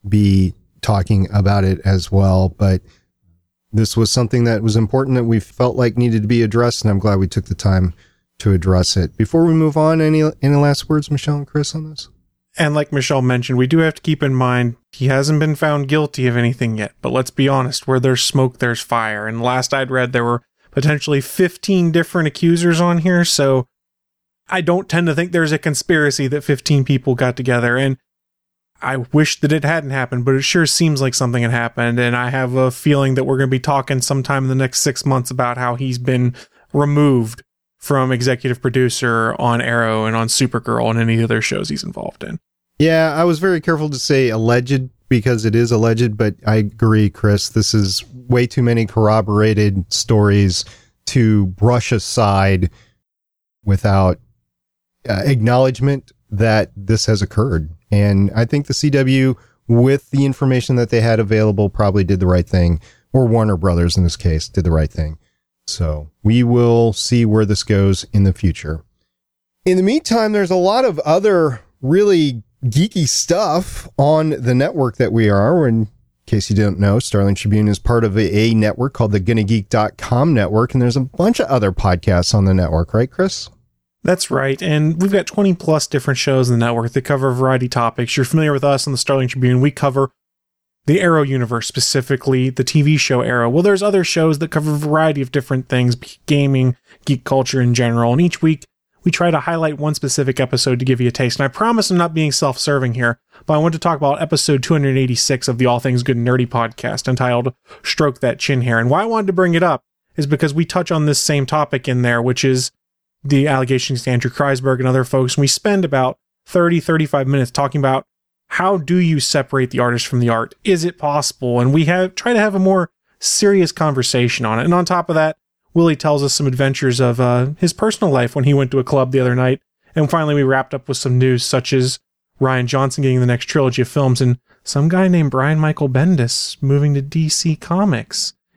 be talking about it as well. But this was something that was important that we felt like needed to be addressed, and I'm glad we took the time to address it. Before we move on, any any last words, Michelle and Chris, on this? And like Michelle mentioned, we do have to keep in mind, he hasn't been found guilty of anything yet. But let's be honest, where there's smoke, there's fire. And last I'd read, there were potentially fifteen different accusers on here. So I don't tend to think there's a conspiracy that fifteen people got together. And I wish that it hadn't happened, but it sure seems like something had happened. And I have a feeling that we're going to be talking sometime in the next six months about how he's been removed from executive producer on Arrow and on Supergirl and any other shows he's involved in. Yeah, I was very careful to say alleged because it is alleged, but I agree, Chris. This is way too many corroborated stories to brush aside without uh, acknowledgement that this has occurred. And I think the C W, with the information that they had available, probably did the right thing, or Warner Brothers in this case, did the right thing. So we will see where this goes in the future. In the meantime, there's a lot of other really geeky stuff on the network that we are. In case you didn't know, Starling Tribune is part of a, a network called the Gonna Geek dot com network, and there's a bunch of other podcasts on the network, right, Chris? That's right, and we've got twenty plus different shows in the network that cover a variety of topics. You're familiar with us on the Starling Tribune. We cover the Arrow universe, specifically the T V show Arrow. Well, there's other shows that cover a variety of different things, gaming, geek culture in general, and each week we try to highlight one specific episode to give you a taste. And I promise I'm not being self-serving here, but I want to talk about episode two hundred eighty-six of the All Things Good and Nerdy podcast entitled Stroke That Chin Hair. And why I wanted to bring it up is because we touch on this same topic in there, which is the allegations to Andrew Kreisberg and other folks. And we spend about thirty, thirty-five minutes talking about how do you separate the artist from the art? Is it possible? And we have try to have a more serious conversation on it. And on top of that, Willie tells us some adventures of uh, his personal life when he went to a club the other night. And finally, we wrapped up with some news such as Rian Johnson getting the next trilogy of films and some guy named Brian Michael Bendis moving to D C Comics.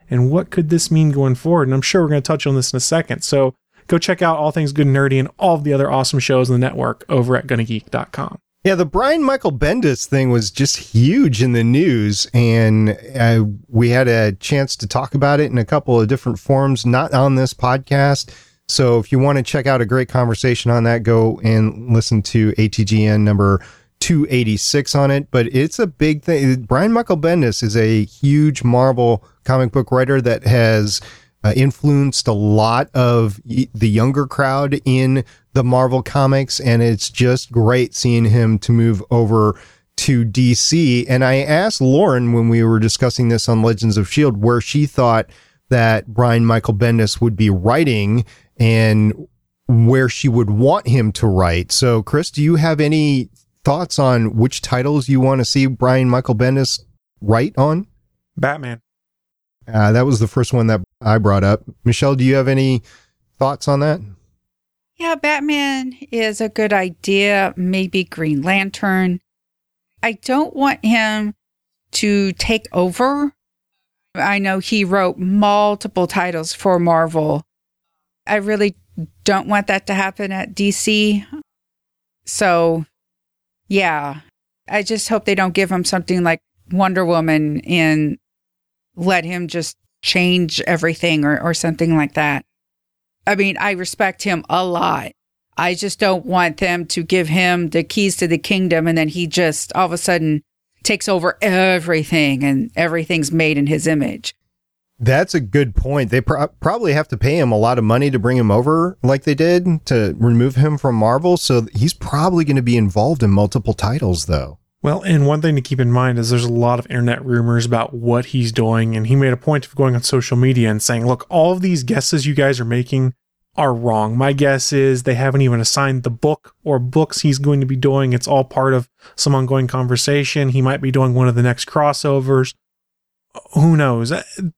and what could this mean going forward? And I'm sure we're going to touch on this in a second. So go check out All Things Good and Nerdy and all of the other awesome shows in the network over at gonna geek dot com. Yeah, the Brian Michael Bendis thing was just huge in the news, and uh, we had a chance to talk about it in a couple of different forums, not on this podcast. So if you want to check out a great conversation on that, go and listen to A T G N number two eighty-six on it. But it's a big thing. Brian Michael Bendis is a huge Marvel comic book writer that has uh, influenced a lot of y- the younger crowd in the Marvel comics, and it's just great seeing him to move over to D C. And I asked Lauren when we were discussing this on Legends of S H I E L D where she thought that Brian Michael Bendis would be writing and where she would want him to write. So, Chris, do you have any thoughts on which titles you want to see Brian Michael Bendis write on? Batman. Uh, that was the first one that I brought up. Michelle, do you have any thoughts on that? Yeah, Batman is a good idea. Maybe Green Lantern. I don't want him to take over. I know he wrote multiple titles for Marvel. I really don't want that to happen at D C. So, yeah, I just hope they don't give him something like Wonder Woman and let him just change everything or, or something like that. I mean, I respect him a lot. I just don't want them to give him the keys to the kingdom and then he just all of a sudden takes over everything and everything's made in his image. That's a good point. They pro- probably have to pay him a lot of money to bring him over like they did to remove him from Marvel. So he's probably going to be involved in multiple titles, though. Well, and one thing to keep in mind is there's a lot of internet rumors about what he's doing, and he made a point of going on social media and saying, look, all of these guesses you guys are making are wrong. My guess is they haven't even assigned the book or books he's going to be doing. It's all part of some ongoing conversation. He might be doing one of the next crossovers. Who knows?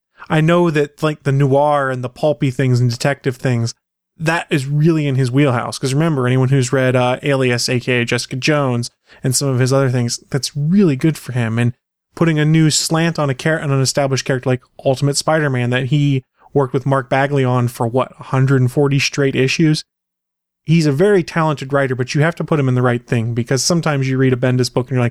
I know that like the noir and the pulpy things and detective things, that is really in his wheelhouse. Because remember, anyone who's read uh, Alias, aka Jessica Jones, and some of his other things, that's really good for him. And putting a new slant on a char- on an established character like Ultimate Spider-Man that he worked with Mark Bagley on for what, one hundred forty straight issues? He's a very talented writer, but you have to put him in the right thing, because sometimes you read a Bendis book and you're like,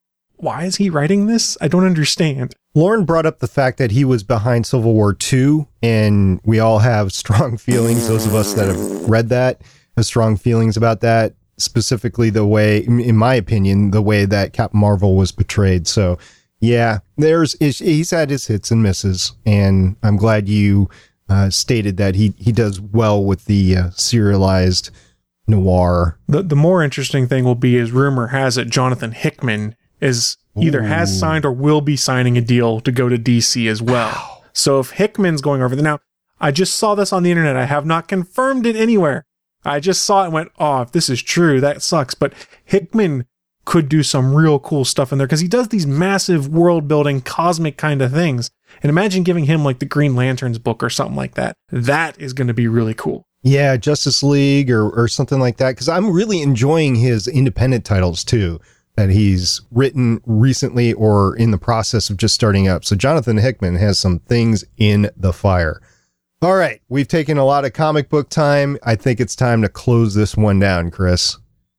why is he writing this? I don't understand. Lauren brought up the fact that he was behind Civil War two, and we all have strong feelings. Those of us that have read that have strong feelings about that, specifically the way, in my opinion, the way that Captain Marvel was portrayed. So, yeah, there's he's had his hits and misses, and I'm glad you uh, stated that he, he does well with the uh, serialized noir. The, the more interesting thing will be, is rumor has it Jonathan Hickman is either Ooh. has signed or will be signing a deal to go to D C as well. Wow. So if Hickman's going over there, now I just saw this on the internet. I have not confirmed it anywhere. I just saw it and went, oh, if this is true, that sucks. But Hickman could do some real cool stuff in there because he does these massive world building, cosmic kind of things. And imagine giving him like the Green Lanterns book or something like that. That is going to be really cool. Yeah, Justice League or, or something like that. Because I'm really enjoying his independent titles too, that he's written recently or in the process of just starting up. So Jonathan Hickman has some things in the fire. All right, we've taken a lot of comic book time. I think it's time to close this one down, Chris.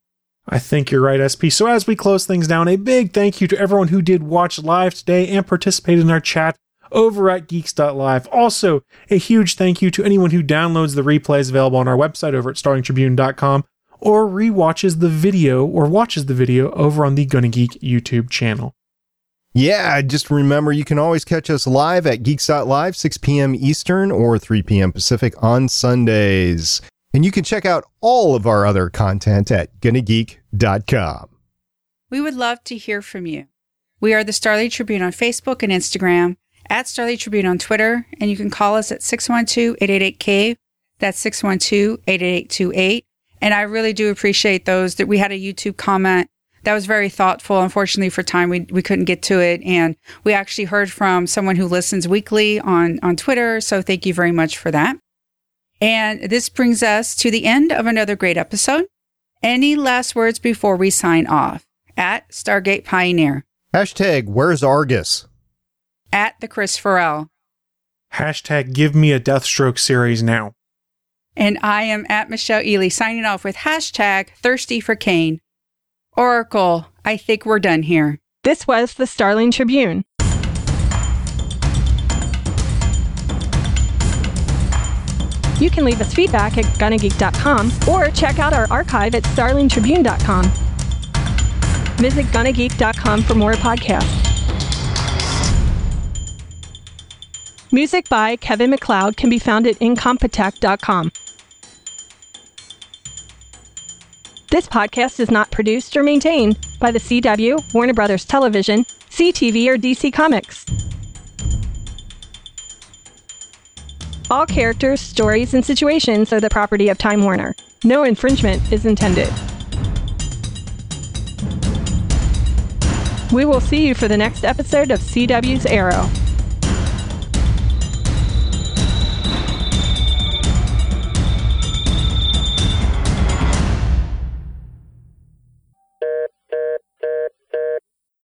I think you're right, S P. So as we close things down, a big thank you to everyone who did watch live today and participate in our chat over at geeks dot live. Also, a huge thank you to anyone who downloads the replays available on our website over at starling tribune dot com or rewatches the video or watches the video over on the Gonna Geek YouTube channel. Yeah, just remember you can always catch us live at geeks dot live, six p.m. Eastern or three p.m. Pacific on Sundays. And you can check out all of our other content at gonna geek dot com. We would love to hear from you. We are the Starlight Tribune on Facebook and Instagram, at Starlight Tribune on Twitter, and you can call us at six one two, eight eight eight, C A V E. That's six one two, eight eight eight two eight. And I really do appreciate those. That we had a YouTube comment that was very thoughtful. Unfortunately, for time, we we couldn't get to it. And we actually heard from someone who listens weekly on, on Twitter. So thank you very much for that. And this brings us to the end of another great episode. Any last words before we sign off? At Stargate Pioneer. Hashtag, where's Argus? At the Chris Farrell. Hashtag give me a Deathstroke series now. And I am at Michelle Ely signing off with hashtag thirsty for Kane. Oracle, I think we're done here. This was the Starling Tribune. You can leave us feedback at gunnageek dot com or check out our archive at starling tribune dot com. Visit gunnageek dot com for more podcasts. Music by Kevin MacLeod can be found at incompetech dot com. This podcast is not produced or maintained by the C W, Warner Brothers Television, C T V, or D C Comics. All characters, stories, and situations are the property of Time Warner. No infringement is intended. We will see you for the next episode of C W's Arrow.